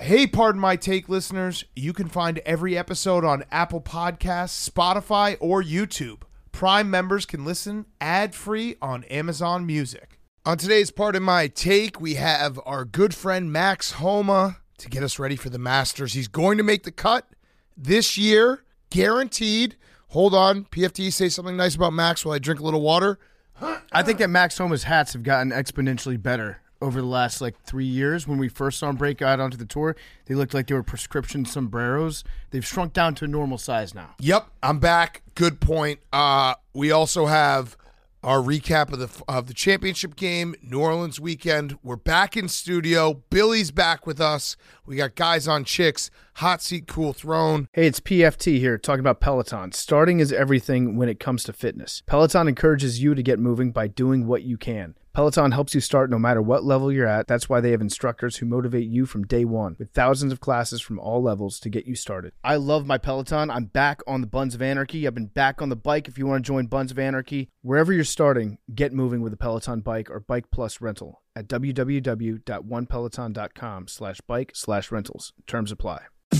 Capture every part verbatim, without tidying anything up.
Hey, Pardon My Take listeners, you can find every episode on Apple Podcasts, Spotify, or YouTube. Prime members can listen ad-free on Amazon Music. On today's Pardon My Take, we have our good friend Max Homa to get us ready for the Masters. He's going to make the cut this year, guaranteed. Hold on, P F T, say something nice about Max while I drink a little water. I think that Max Homa's hats have gotten exponentially better over the last like three years. When we first saw him break out onto the tour, they looked like they were prescription sombreros. They've shrunk down to a normal size now. Yep, I'm back. Good point. Uh, we also have our recap of the of the championship game, New Orleans weekend. We're back in studio. Billy's back with us. We got guys on chicks, hot seat, cool throne. Hey, it's P F T here talking about Peloton. Starting is everything when it comes to fitness. Peloton encourages you to get moving by doing what you can. Peloton helps you start no matter what level you're at. That's why they have instructors who motivate you from day one with thousands of classes from all levels to get you started. I love my Peloton. I'm back on the Buns of Anarchy. I've been back on the bike. If you want to join Buns of Anarchy, wherever you're starting, get moving with a Peloton bike or Bike Plus rental at www.onepeloton.com slash bike slash rentals. Terms apply.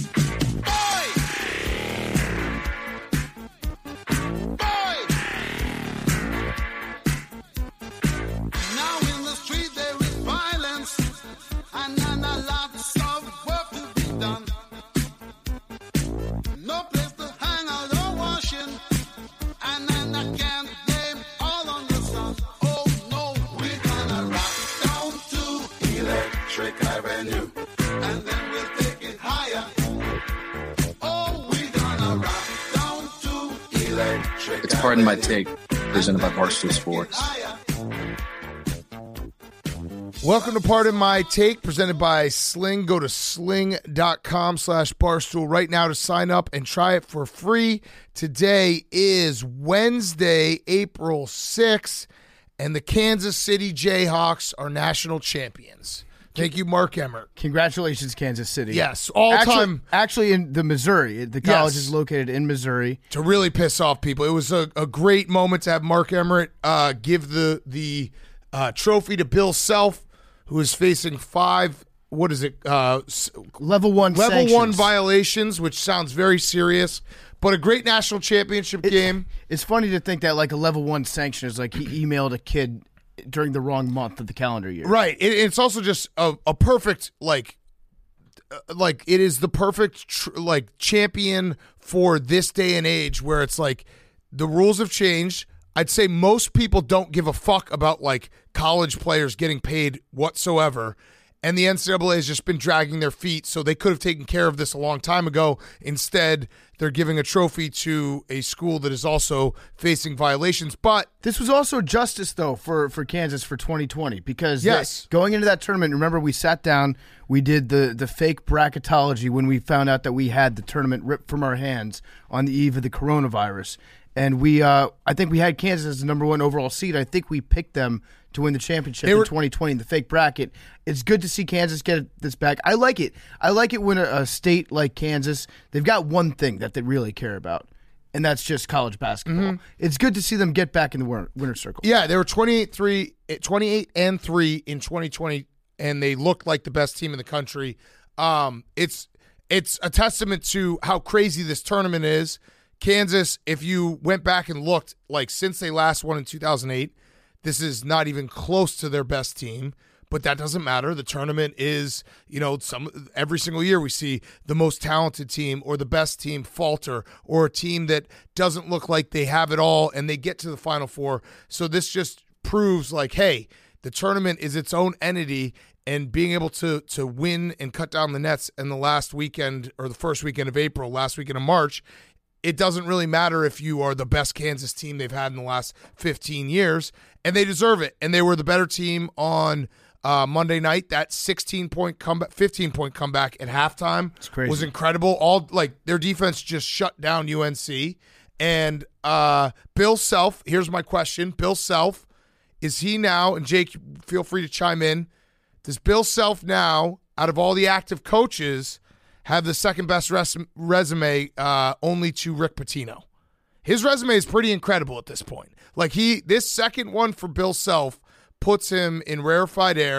Avenue, and then we'll take it higher. Oh, we gonna rock down to Electric It's Pardon My Take, presented by Barstool Sports. Welcome to Pardon My Take, presented by Sling. Go to sling.com slash barstool right now to sign up and try it for free. Today is Wednesday, April sixth, and the Kansas City Jayhawks are national champions. Thank you, Mark Emmert. Congratulations, Kansas City. Yes, all actually, time. Actually, in the Missouri. The college Yes. is located in Missouri. To really piss off people. It was a, a great moment to have Mark Emmert uh, give the the uh, trophy to Bill Self, who is facing five, what is it? Uh, level one Level sanctions. one violations, which sounds very serious. But a great national championship it, game. It's funny to think that like a level one sanction is like he emailed a kid during the wrong month of the calendar year. Right. It, it's also just a, a perfect, like, uh, like it is the perfect, tr- like, champion for this day and age where it's like the rules have changed. I'd say most people don't give a fuck about, like, college players getting paid whatsoever. And the N C double A has just been dragging their feet, so they could have taken care of this a long time ago. Instead, they're giving a trophy to a school that is also facing violations. But this was also justice, though, for, for Kansas for twenty twenty because yes. they, going into that tournament, remember we sat down, we did the, the fake bracketology when we found out that we had the tournament ripped from our hands on the eve of the coronavirus. And we, uh, I think we had Kansas as the number one overall seed. I think we picked them to win the championship were, in twenty twenty in the fake bracket. It's good to see Kansas get this back. I like it. I like it when a, a state like Kansas, they've got one thing that they really care about, and that's just college basketball. Mm-hmm. It's good to see them get back in the winner, winner circle. Yeah, they were twenty-eight three, twenty-eight and three in twenty twenty, and they looked like the best team in the country. Um, it's it's a testament to how crazy this tournament is. Kansas, if you went back and looked, like since they last won in two thousand eight, this is not even close to their best team. But that doesn't matter. The tournament is, you know, some every single year we see the most talented team or the best team falter, or a team that doesn't look like they have it all and they get to the Final Four. So this just proves like, hey, the tournament is its own entity, and being able to to win and cut down the nets in the last weekend or the first weekend of April, last weekend of March, it doesn't really matter if you are the best Kansas team they've had in the last fifteen years, and they deserve it. And they were the better team on Uh, Monday night. That sixteen-point comeback, fifteen-point comeback at halftime was incredible. All like their defense just shut down U N C. And uh, Bill Self, here's my question. Bill Self, is he now, and Jake, feel free to chime in, does Bill Self now, out of all the active coaches, have the second best res- resume uh, only to Rick Pitino? His resume is pretty incredible at this point. Like he, this second one for Bill Self puts him in rarefied air,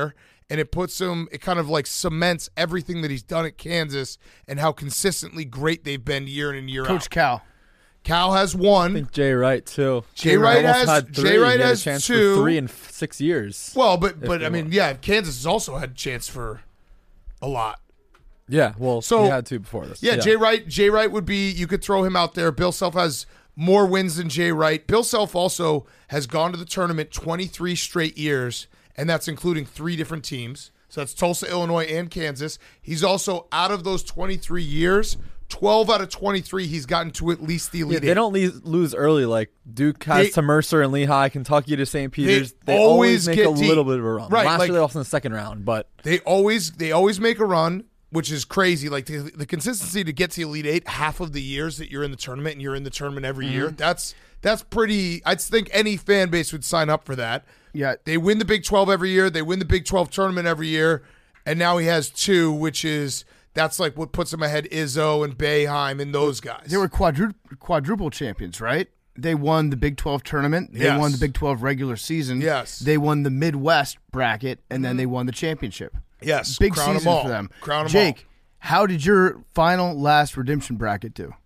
and it puts him, it kind of like cements everything that he's done at Kansas and how consistently great they've been year in and year Coach out. Cal. Cal has one. I think Jay Wright too. Jay Wright almost has had three. Jay Wright He had has a chance two. for three in f- six years. Well, but but they I mean, won. yeah, Kansas has also had a chance for a lot. Yeah, well, So- he had two before this. Yeah, Jay Wright. Jay Wright would be. You could throw him out there. Bill Self has more wins than Jay Wright. Bill Self also has gone to the tournament twenty-three straight years, and that's including three different teams. So that's Tulsa, Illinois, and Kansas. He's also out of those twenty-three years, twelve out of twenty-three, he's gotten to at least the Yeah, elite they eight. don't lose, lose early like Duke has They- to Mercer and Lehigh, Kentucky to Saint Peter's. They They, always always make get a little deep. bit of a run. Right, Last like- year they lost in the second round, but They always they always make a run, which is crazy. Like the, the consistency to get to the Elite Eight half of the years that you're in the tournament and you're in the tournament every year. That's that's pretty. I think any fan base would sign up for that. Yeah. They win the Big twelve every year. They win the Big twelve tournament every year, and now he has two, which is that's like what puts him ahead Izzo and Boeheim and those guys. They were quadru- quadruple champions, right? They won the Big twelve tournament. They Yes. won the Big twelve regular season. Yes. They won the Midwest bracket, and then they won the championship. yes, Big crown 'em season all. for them. Crown 'em Jake, how did your final last redemption bracket do?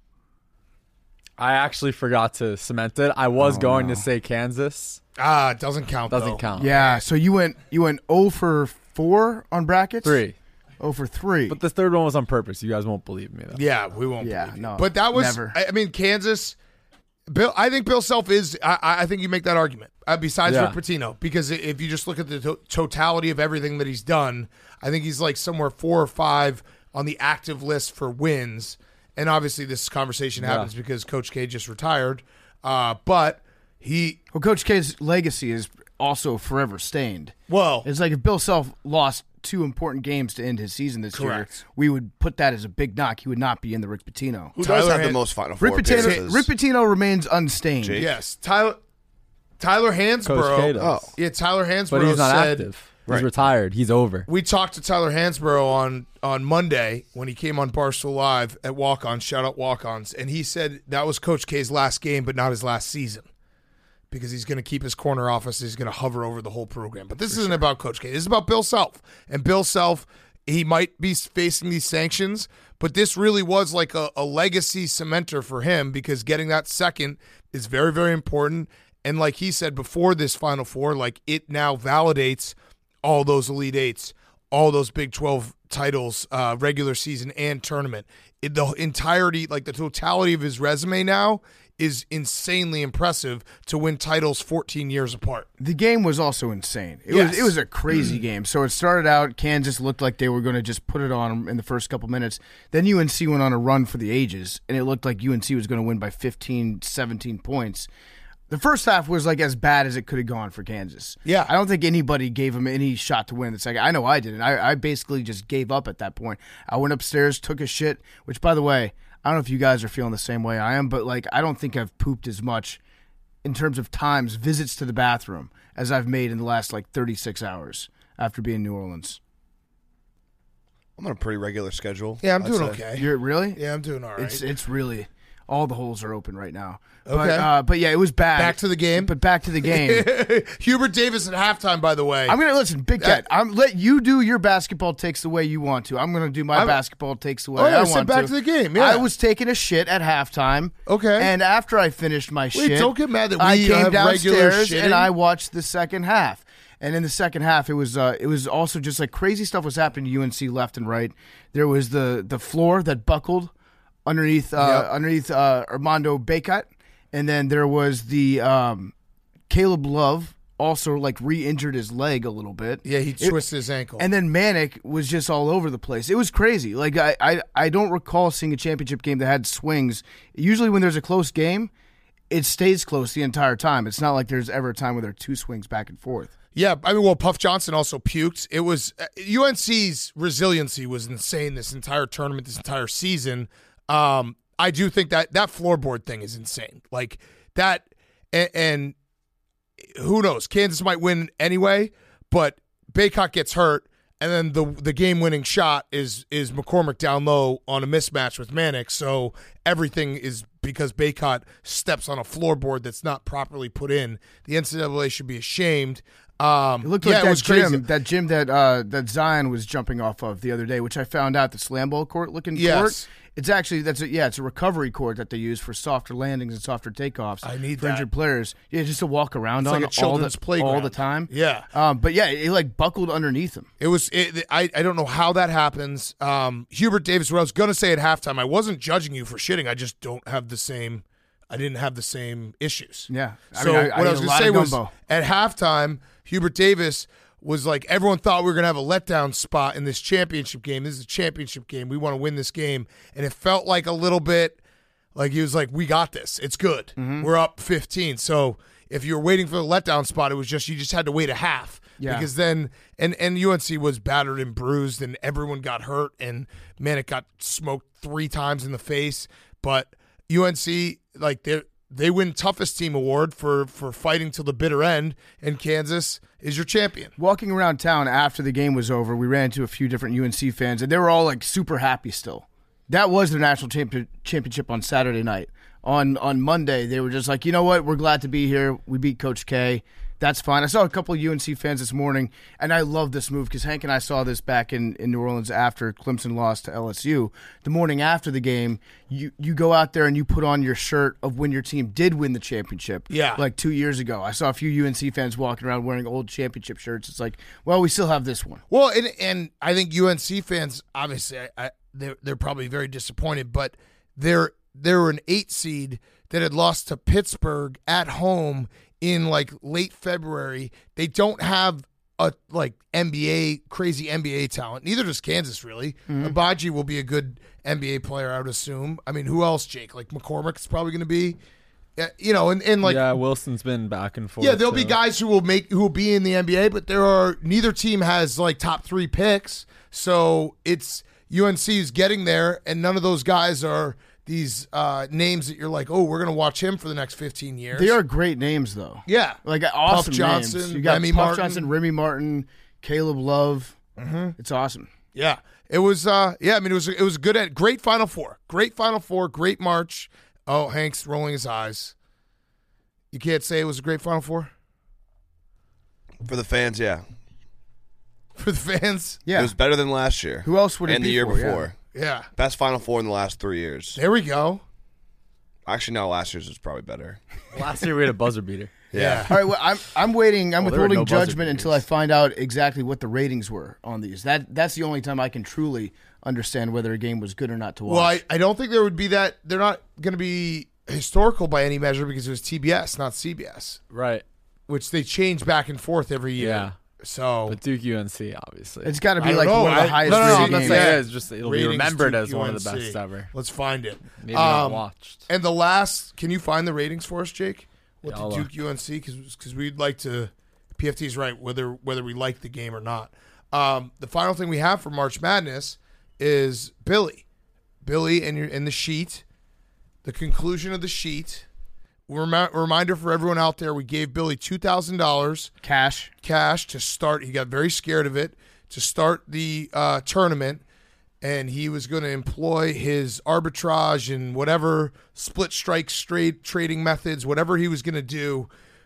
I actually forgot to cement it. I was Oh, going no. to say Kansas. all. Ah, it doesn't count. Doesn't though. count. Yeah, so you went you went zero for four on brackets? Three. zero for three. But the third one was on purpose. You guys won't believe me, though. Yeah, we won't. Yeah, believe you. no, But that was. never. I I mean, Kansas. Bill, I think Bill Self is. I, I think you make that argument. Uh, besides Yeah. Rick Pitino, because if you just look at the to- totality of everything that he's done, I think he's like somewhere four or five on the active list for wins. And obviously, this conversation Yeah. happens because Coach K just retired. Uh, but he, well, Coach K's legacy is also forever stained. well, It's like if Bill Self lost two important games to end his season this Correct. year, we would put that as a big knock. He would not be in the Rick Pitino. Who Tyler does have Han- the most Final Four Rick Pitino, appearances? Rick Pitino remains unstained. Jake? yes, Tyler, Tyler Coach K Hansborough. does. Oh. Yeah, Tyler Hansborough But he's not said. active. He's retired. He's over. We talked to Tyler Hansborough on, on Monday when he came on Barstool Live at Walk-Ons, shout out Walk-Ons, and he said that was Coach K's last game, but not his last season because he's going to keep his corner office. He's going to hover over the whole program. But this isn't about Coach K. This is about Bill Self. And Bill Self, he might be facing these sanctions, but this really was like a, a legacy cementer for him because getting that second is very, very important. And like he said before this Final Four, like it now validates all those Elite Eights, all those Big twelve titles, uh, regular season and tournament. It, the entirety, like the totality of his resume now is insanely impressive to win titles fourteen years apart. The game was also insane. It Yes. was it was a crazy game. So it started out, Kansas looked like they were going to just put it on them in the first couple minutes. Then U N C went on a run for the ages, and it looked like U N C was going to win by fifteen, seventeen points. The first half was like as bad as it could have gone for Kansas. Yeah. I don't think anybody gave them any shot to win the second. I know I didn't. I, I basically just gave up at that point. I went upstairs, took a shit, which, by the way, I don't know if you guys are feeling the same way I am, but like I don't think I've pooped as much in terms of times, visits to the bathroom, as I've made in the last like thirty-six hours after being in New Orleans. I'm on a pretty regular schedule. Yeah, I'm I'd doing say. okay. You're really? Yeah, I'm doing all right. It's it's really all the holes are open right now. But, Okay. uh, but yeah, it was bad. Back to the game? But back to the game. Hubert Davis at halftime, by the way. I'm gonna listen, Big Cat. That- I'm let you do your basketball takes the way you want to. I'm gonna do my I'm- basketball takes the way Oh, yeah, I I want said back to. to the game, yeah. I was taking a shit at halftime. Okay. And after I finished my shit, don't get mad that I we came have regular downstairs shitting. and I watched the second half. And in the second half, it was uh, it was also just like crazy stuff was happening to U N C left and right. There was the the floor that buckled underneath uh, Yep. underneath uh, Armando Bacot, and then there was the um, Caleb Love also like re-injured his leg a little bit. yeah, he It- twisted his ankle. And then Manic was just all over the place. It was crazy. Like I, I, I don't recall seeing a championship game that had swings. Usually when there's a close game, it stays close the entire time. It's not like there's ever a time where there are two swings back and forth. Yeah, I mean, well, Puff Johnson also puked. It was uh, U N C's resiliency was insane this entire tournament, this entire season. Um, I do think that that floorboard thing is insane. Like that, and, and who knows? Kansas might win anyway, but Bacot gets hurt, and then the the game winning shot is is McCormick down low on a mismatch with Manic. So everything is because Bacot steps on a floorboard that's not properly put in. The N C double A should be ashamed. Um, It looked yeah, like it that was crazy. gym, that gym that uh, that Zion was jumping off of the other day, which I found out the slam ball court looking Yes. court. It's actually that's a, yeah, it's a recovery court that they use for softer landings and softer takeoffs. I need for that. injured players. Yeah, just to walk around It's on like a all children's the, playground. all the time. Yeah. Um, but yeah, it like buckled underneath him. It was. It, I. I don't know how that happens. Um, Hubert Davis. What I was gonna say at halftime, I wasn't judging you for shitting. I just don't have the same. I didn't have the same issues. Yeah. I so mean, I- I what I ate was a gonna lot say of was gumbo. at halftime, Hubert Davis was like, everyone thought we were gonna have a letdown spot in this championship game. This is a championship game. We want to win this game, and it felt like a little bit like he was like, "We got this. It's good. Mm-hmm. We're up fifteen." So if you were waiting for the letdown spot, it was just you just had to wait a half. Yeah. Because then and and U N C was battered and bruised and everyone got hurt and man, it got smoked three times in the face. But U N C, like they they win toughest team award for for fighting till the bitter end, and Kansas is your champion. Walking around town after the game was over, we ran into a few different U N C fans, and they were all like super happy still. That was their national champion, championship on Saturday night. On on Monday, they were just like, you know what, we're glad to be here. We beat Coach K. That's fine. I saw a couple of U N C fans this morning, and I love this move because Hank and I saw this back in, in New Orleans after Clemson lost to L S U. The morning after the game, you, you go out there and you put on your shirt of when your team did win the championship. Yeah. Like two years ago. I saw a few U N C fans walking around wearing old championship shirts. It's like, well, we still have this one. Well, and and I think U N C fans, obviously, I, I, they're they're probably very disappointed, but they're they're an eight seed that had lost to Pittsburgh at home in like late February. They don't have a like N B A crazy N B A talent. Neither does Kansas really. Mm-hmm. Abaji will be a good N B A player, I would assume. I mean, who else, Jake? Like McCormick's probably going to be, uh, you know, and, and like yeah, Wilson's been back and forth. yeah, there'll be too. guys who will make who will be in the N B A, but there are neither team has like top three picks, so it's U N C who's getting there, and none of those guys are these uh, names that you're like, oh, we're gonna watch him for the next fifteen years. They are great names, though. yeah, Like awesome Puff Johnson, names. You got Remy Puff Martin. Johnson, Remy Martin, Caleb Love. Mm-hmm. It's awesome. yeah. It was, uh, yeah. I mean, it was it was good at great Final Four, great Final Four, great March. Oh, Hank's rolling his eyes. You can't say it was a great Final Four For the fans, yeah. for the fans. Yeah. It was better than last year. Who else would it and be the year for? Yeah. before. Yeah, Best Final Four in the last three years. there we go. Actually, no, last year's was probably better. Last year we had a buzzer beater. Yeah. All right, well, I'm I'm waiting. I'm Well, there were withholding no buzzer judgment beaters. until I find out exactly what the ratings were on these. That that's the only time I can truly understand whether a game was good or not to watch. Well, I, I don't think there would be that. They're not going to be historical by any measure because it was T B S, not C B S, Right. which they change back and forth every year. Yeah. So But Duke U N C, obviously. it's got to I be don't like know. one of the I- highest no, no, no, I'm rated not games. saying Yeah. it is. Just it'll be ratings remembered Duke as one of the U N C. best ever. Let's find it. Maybe not Um, watched. And the last, can you find the ratings for us, Jake? What Yeah, the I'll Duke look. U N C? Because we'd like to. P F T's right whether whether we like the game or not. Um, the final thing we have for March Madness is Billy, Billy, and your in the sheet. The conclusion of the sheet. Remi- reminder for everyone out there: we gave Billy two thousand dollars Cash. cash to start. He got very scared of it to start the uh, tournament, and he was going to employ his arbitrage and whatever split strike straight trading methods, whatever he was going to do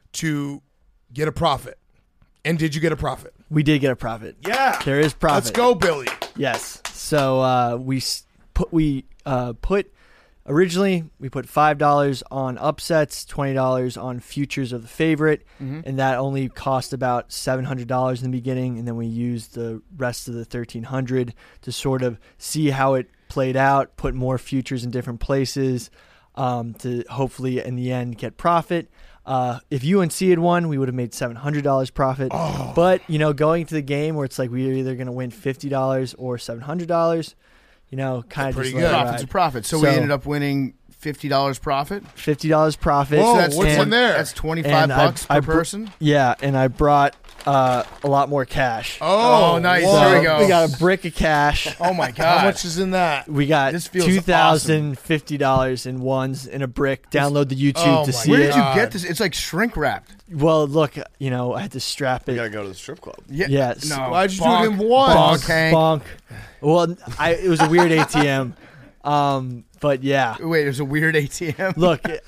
to get a profit. And did you get a profit? We did get a profit. Yeah, There is profit. Let's go, Billy. Yes. So uh, we s- put we uh, put originally we put five dollars on upsets, twenty dollars on futures of the favorite, and that only cost about seven hundred dollars in the beginning, and then we used the rest of the thirteen hundred to sort of see how it played out, put more futures in different places, um, to hopefully in the end get profit. Uh, if U N C had won, we would have made seven hundred dollars profit. Oh. But, you know, going to the game where it's like we are either going to win fifty dollars or seven hundred dollars, you know, kind of Pretty just good. let it Profit's a ride. profit. So, we So- ended up winning fifty dollars profit. fifty dollars profit. Whoa, So that's what's and- in there? That's twenty-five and I- bucks per I br- person. Yeah, and I brought uh, a lot more cash. Oh, Oh, nice. whoa. There we go. We got a brick of cash. Oh my god! How much is in that? We got This feels two thousand fifty dollars in ones in a brick. Download the YouTube Oh to my see Where it. did you God. get this? It's like shrink wrapped. Well, look, you know, I had to strap You it. gotta go to the strip club. Yeah. Yes. No. Why'd you bonk, do it in one? Bonk, Hank. Bonk. Well, I, it was a weird A T M. Um, but yeah. Wait, there's a weird A T M. Look,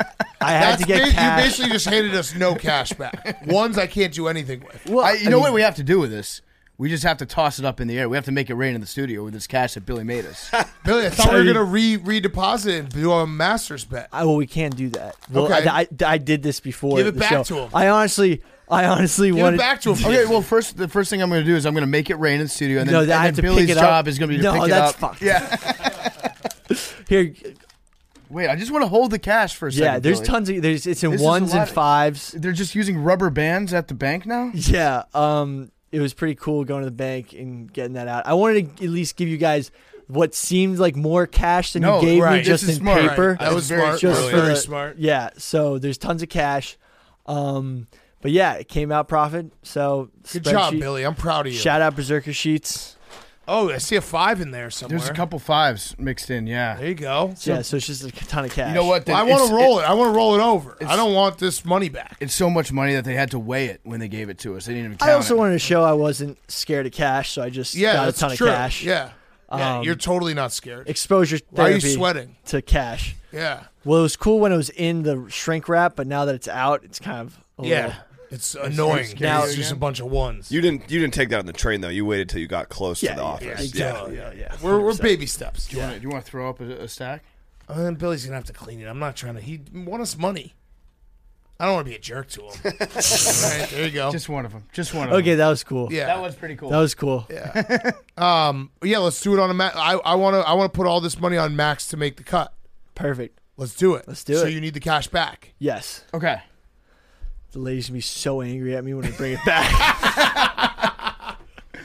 I had That's to get ba- cash. You basically just handed us no cash back. Ones I can't do anything with. well, I, you know what we have to do with this? We just have to toss it up in the air. We have to make it rain in the studio with this cash that Billy made us. Billy, I thought we were gonna re redeposit and do a Masters bet. I, well, we can't do that. Well, Okay. I, I, I did this before. Give it the back show. to him. I honestly, I honestly Give wanted it back to him. Okay, well, first the first thing I'm going to do is I'm going to make it rain in the studio, and then, No, and I then have to Billy's pick it up. job is going to be to No, pick that's it up. fucked. Yeah. Here. Wait, I just want to hold the cash for a second. Yeah, there's Billy. tons of there's it's in This is a ones lot and of- fives. They're just using rubber bands at the bank now. Yeah, um, it was pretty cool going to the bank and getting that out. I wanted to at least give you guys what seemed like more cash than No, you gave right. me just This is in smart. paper. Right. That was very smart. Just Really, for very the- smart. Yeah, so there's tons of cash. Um, but yeah, it came out profit. So Good job, spreadsheet- Billy. I'm proud of you. Shout out Berserker Sheets. Oh, I see a five in there somewhere. There's a couple fives mixed in. Yeah. There you go. yeah, so it's just a ton of cash. You know what? Well, I It's- want to roll it. I want to roll it over. I don't want this money back. It's so much money that they had to weigh it when they gave it to us. They didn't even count I also it. wanted to show I wasn't scared of cash, so I just Yeah, got a that's ton true. of cash. Yeah. Yeah, Um, you're totally not scared. Exposure Why are you therapy sweating? to cash. Yeah. Well, it was cool when it was in the shrink wrap, but now that it's out, it's kind of a Yeah. little- It's annoying. scary Now it's again. just a bunch of ones. You didn't you didn't take that on the train though. You waited till you got close Yeah, to the yeah, office. exactly. Yeah, yeah. We're, we're baby steps. Do you, want, do you want to throw up a, a stack? And then Billy's going to have to clean it. I'm not trying to. He won us money. I don't want to be a jerk to him. All right, there you go. Just one of them. Just one of them. Okay, that was cool. yeah. That was pretty cool. That was cool. Yeah. um. Yeah. Let's do it on a Max. I I want to. I want to put all this money on Max to make the cut. Perfect. Let's do it. Let's do so it. you need the cash back. Yes. Okay. The ladies gonna be so angry at me when I bring it back.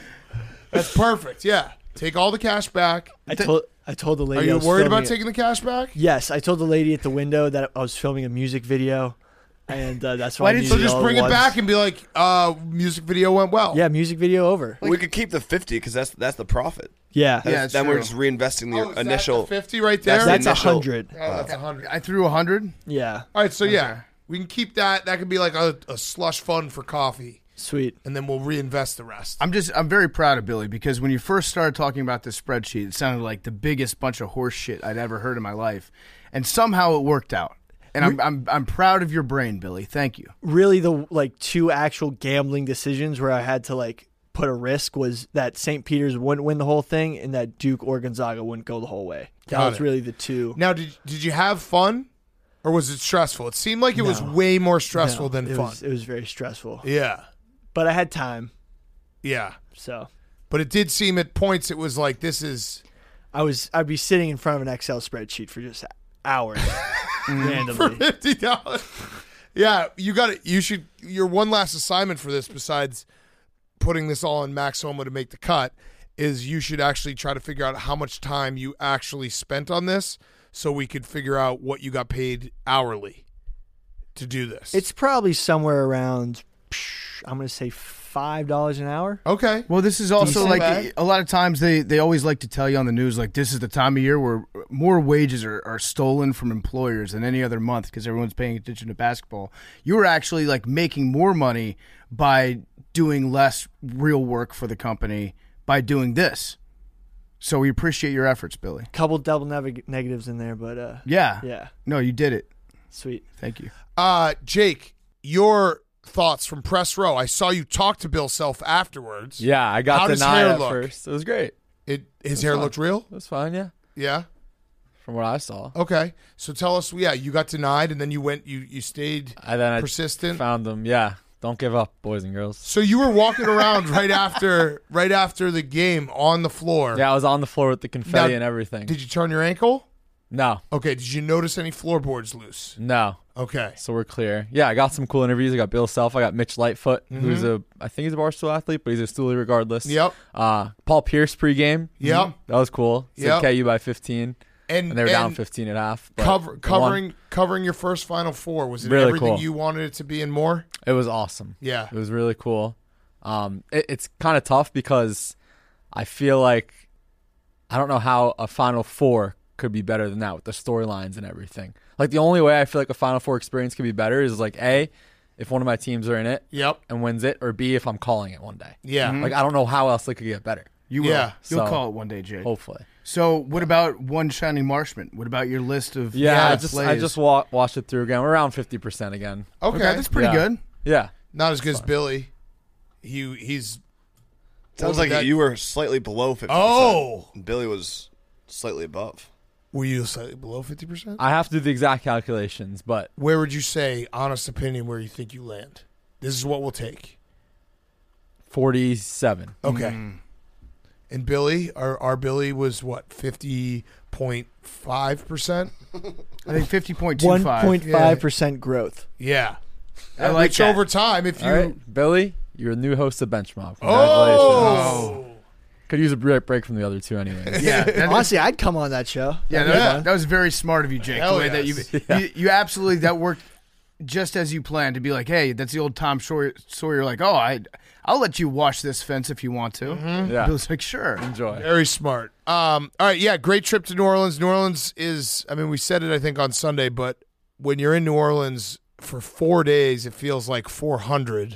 That's perfect. Yeah. Take all the cash back. I told I told the Are lady. I you was worried filming about it. taking the cash back? Yes, I told the lady at the window that I was filming a music video, and uh, that's why. Why I didn't needed So just all bring at it once. back and be like, uh, music video went well. Yeah, music video over. we could keep the fifty because that's that's the profit. Yeah, That's, Yeah, it's then we're true. just reinvesting the Oh, is that initial. the fifty right there. That's that's the a initial- hundred. Oh, that's a hundred. I threw a hundred. Yeah, All right, so yeah, we can keep that. That could be like a, a slush fund for coffee, sweet. and then we'll reinvest the rest. I'm just I'm very proud of Billy because when you first started talking about this spreadsheet, it sounded like the biggest bunch of horse shit I'd ever heard in my life, and somehow it worked out. And I'm I'm I'm proud of your brain, Billy. Thank you. Really, the like two actual gambling decisions where I had to like put a risk was that Saint Peter's wouldn't win the whole thing, and that Duke or Gonzaga wouldn't go the whole way. That Got was it. really the two. Now, did did you have fun, or was it stressful? It seemed like it was No. way more stressful No, than it fun. Was, it was very stressful, Yeah, but I had time, yeah. so But it did seem at points it was like this is I was I'd be sitting in front of an Excel spreadsheet for just hours randomly. fifty dollars. Yeah, you got it. You should. Your one last assignment for this, besides putting this all on Max Homa to make the cut, is you should actually try to figure out how much time you actually spent on this, so we could figure out what you got paid hourly to do this. It's probably somewhere around, psh, I'm going to say five dollars an hour. okay. Well, this is also Decent like bag. a lot of times they, they always like to tell you on the news like this is the time of year where more wages are, are stolen from employers than any other month because everyone's paying attention to basketball. You were actually like making more money by doing less real work for the company by doing this. So we appreciate your efforts, Billy. Couple double neg- negatives in there, but uh, Yeah. yeah, No, you did it. sweet. Thank you. Uh, Jake, your thoughts from press row. I saw you talk to Bill Self afterwards. Yeah, I got How does denied hair at look? first. It was great. It his hair fine. looked real. It was fine, yeah. Yeah. From what I saw. Okay. So tell us. Yeah, you got denied, and then you went. You you stayed And then I persistent. found them. Yeah. Don't give up, boys and girls. So you were walking around right after right after the game on the floor. Yeah, I was on the floor with the confetti Now, and everything. Did you turn your ankle? no. Okay. Did you notice any floorboards loose? No. Okay. So we're clear. Yeah, I got some cool interviews. I got Bill Self. I got Mitch Lightfoot, Mm-hmm. who's a, I think he's a Barstool athlete, but he's a Stoolie regardless. Yep. Uh, Paul Pierce pregame. Yep. That was cool. Said Yep. K U by fifteen, And, and they were down and fifteen at half. but Cover, they covering won. covering your first Final Four. Was it Really everything cool. you wanted it to be and more? It was awesome. Yeah. It was really cool. Um, it, it's kind of tough because I feel like I don't know how a Final Four could be better than that with the storylines and everything. Like the only way I feel like a Final Four experience could be better is like A, if one of my teams are in it Yep. and wins it, or B, if I'm calling it one day. Yeah. Like I don't know how else it could get better. You will. Yeah. You'll So- call it one day, Jake. Hopefully. So, what about One Shining Marshman? What about your list of Yeah, I yeah, just I plays? just wa- watched it through again. We're around fifty percent again. Okay. Okay, that's pretty Yeah. good. Yeah. Not as good as Billy. He he's Sounds What like was that? you were slightly below fifty percent. Oh. Billy was slightly above. Were you slightly below fifty percent? I have to do the exact calculations, but Where would you say, honest opinion, where you think you land? This is what we'll take. forty-seven. Okay. Mm. And Billy, our our Billy was what, fifty point five percent? I think fifty point two One five. point five percent growth. Yeah. I like Which that. over time, if you All right, Billy, you're a new host of Benchmark. Congratulations. Oh, Could use a break break from the other two anyway. Yeah, that, Honestly, I'd come on that show. yeah, That'd be that, fun. that was very smart of you, Jake. Hell the way that you, yes. you you absolutely that worked just as you planned to be like, hey, that's the old Tom Sawyer. Sawyer like, oh, I I'll let you wash this fence if you want to. Mm-hmm. Yeah. Bill's like, sure. Enjoy. very smart. Um, all right, yeah, great trip to New Orleans. New Orleans is, I mean, we said it, I think, on Sunday, but when you're in New Orleans for four days, it feels like four hundred.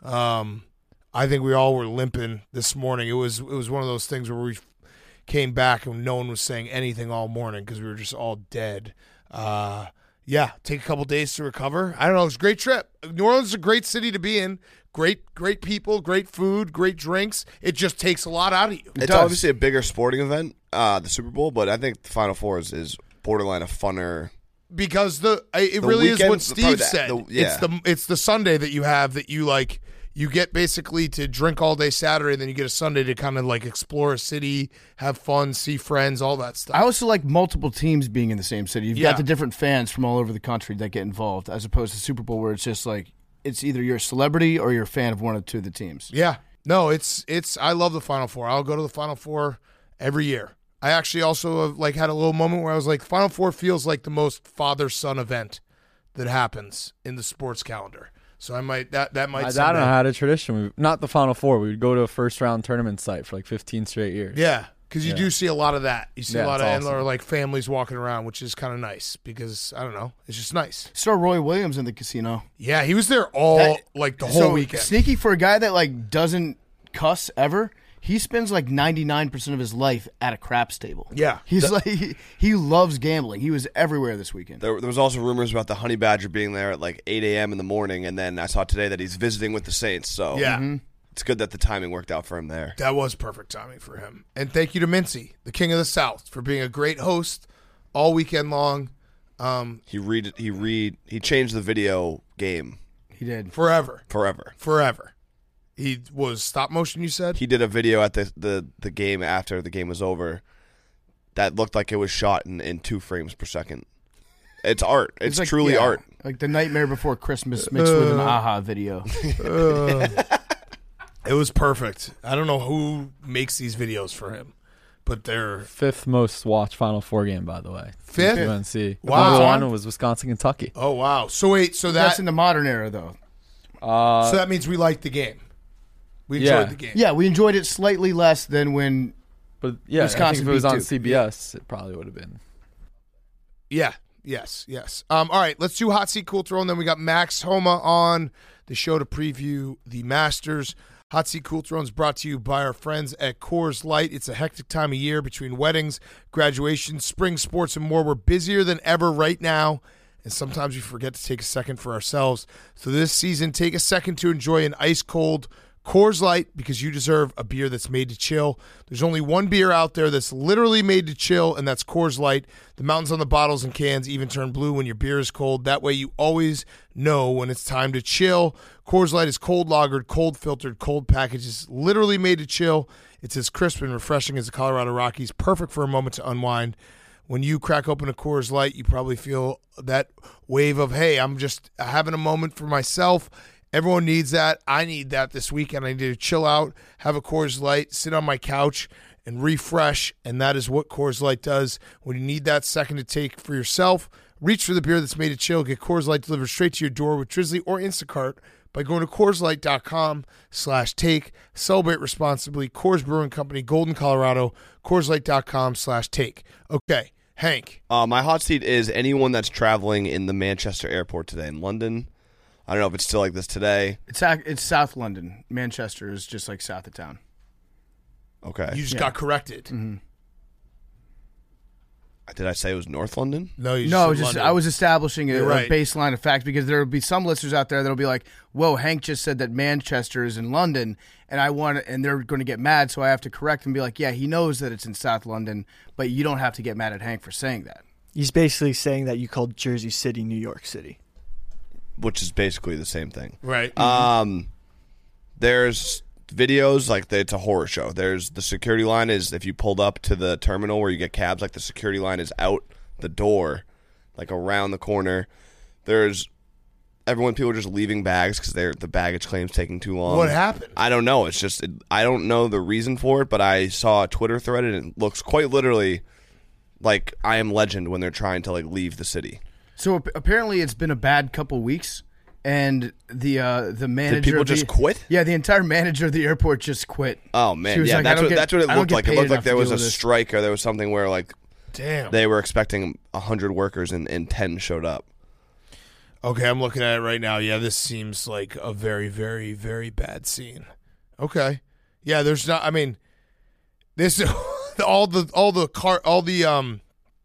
Um, I think we all were limping this morning. It was it was one of those things where we came back and no one was saying anything all morning because we were just all dead. Uh, yeah, take a couple days to recover. I don't know. It was a great trip. New Orleans is a great city to be in. Great, great people, great food, great drinks. It just takes a lot out of you. It's does. obviously a bigger sporting event, uh, the Super Bowl, but I think the Final Four is, is borderline a funner. Because the I- it The really is weekend- what probably Steve that- said. the- It's yeah. the it's the Sunday that you have that you like. You get basically to drink all day Saturday, then you get a Sunday to kind of like explore a city, have fun, see friends, all that stuff. I also like multiple teams being in the same city. You've Yeah. got the different fans from all over the country that get involved, as opposed to Super Bowl where it's just like it's either you're a celebrity or you're a fan of one or two of the teams. Yeah. No, it's it's I love the Final Four. I'll go to the Final Four every year. I actually also have, like had a little moment where I was like, Final Four feels like the most father-son event that happens in the sports calendar. So I might that that might My dad someday- and I had a tradition. We, not the Final Four. We would go to a first round tournament site for like fifteen straight years. Yeah, because you Yeah. do see a lot of that. You see a Yeah, lot it's of awesome. and or like families walking around, which is kind of nice because I don't know, it's just nice. Saw Roy Williams in the casino. Yeah, he was there all That- like the whole so weekend. sneaky for a guy that like doesn't cuss ever. He spends like ninety-nine percent of his life at a craps table. Yeah. He's like he, he loves gambling. He was everywhere this weekend. There, there was also rumors about the Honey Badger being there at like eight a.m. in the morning, and then I saw today that he's visiting with the Saints. So Yeah, it's good that the timing worked out for him there. that was perfect timing for him. And thank you to Mincy, the king of the South, for being a great host all weekend long, um, He read he read he changed the video game He did. forever, forever. forever. He was stop motion. You said He did a video at the, the, the game after the game was over that looked like it was shot in, in two frames per second. It's art. It's, like- truly yeah, art. Like the Nightmare Before Christmas mixed with an AHA video. it was perfect. I don't know who makes these videos for him, but they're Fifth most watched Final Four game, by the way. Fifth? U N C. Wow. Number one was Wisconsin, Kentucky. oh wow. So wait, so that That's in the modern era, though. Uh, so that means we liked the game. We Yeah. enjoyed the game. Yeah, we enjoyed it slightly less than when. but yeah, I Wisconsin think if it was beat on Duke. C B S, it probably would have been. Yeah. Yes. Yes. Um, all right. Let's do hot seat, cool throw, and then we got Max Homa on the show to preview the Masters. Hot seat, cool throw is brought to you by our friends at Coors Light. It's a hectic time of year between weddings, graduations, spring sports, and more. We're busier than ever right now, and sometimes we forget to take a second for ourselves. So this season, take a second to enjoy an ice cold Coors Light because you deserve a beer that's made to chill. There's only one beer out there that's literally made to chill, and that's Coors Light. The mountains on the bottles and cans even turn blue when your beer is cold. That way you always know when it's time to chill. Coors Light is cold lagered, cold filtered, cold packaged. It's literally made to chill. It's as crisp and refreshing as the Colorado Rockies. Perfect for a moment to unwind. When you crack open a Coors Light, you probably feel that wave of, hey, I'm just having a moment for myself. Everyone needs that. I need that this weekend. I need to chill out, have a Coors Light, sit on my couch, and refresh. And that is what Coors Light does. When you need that second to take for yourself, reach for the beer that's made to chill. Get Coors Light delivered straight to your door with Drizzly or Instacart by going to CoorsLight.com slash take. Celebrate responsibly. Coors Brewing Company, Golden, Colorado. CoorsLight.com slash take. Okay, Hank. Uh, my hot seat is anyone that's traveling in the Manchester airport today in London. I don't know if it's still like this today. It's ac- it's South London. Manchester is just like south of town. Okay. You just Yeah. got corrected. Mm-hmm. Did I say it was North London? No, you No, said just London. I was establishing a, You're a right. baseline of fact because there will be some listeners out there that'll be like, "Whoa, Hank just said that Manchester is in London," and I want, and they're going to get mad, so I have to correct and be like, "Yeah, he knows that it's in South London, but you don't have to get mad at Hank for saying that." He's basically saying that you called Jersey City New York City. Which is basically the same thing. right. Um, there's videos like it's a horror show. There's the security line is if you pulled up to the terminal where you get cabs, like the security line is out the door, like around the corner. There's everyone, people are just leaving bags because they're the baggage claim's taking too long. What happened? I don't know. It's just it, I don't know the reason for it, but I saw a Twitter thread and it looks quite literally like I Am Legend when they're trying to like leave the city. So ap- apparently, it's been a bad couple weeks, and the uh, the manager. people of the- just quit? Yeah, the entire manager of the airport just quit. Oh She man, was yeah, like, I that's don't what get- that's what it I don't looked get like. It paid looked like enough there to was deal a with this. strike or there was something where like Damn. they were expecting a hundred workers and, and ten showed up. Okay, I'm looking at it right now. Yeah, this seems like a very, very, very bad scene. Okay. Yeah, there's not. I mean, this all the all the car all the um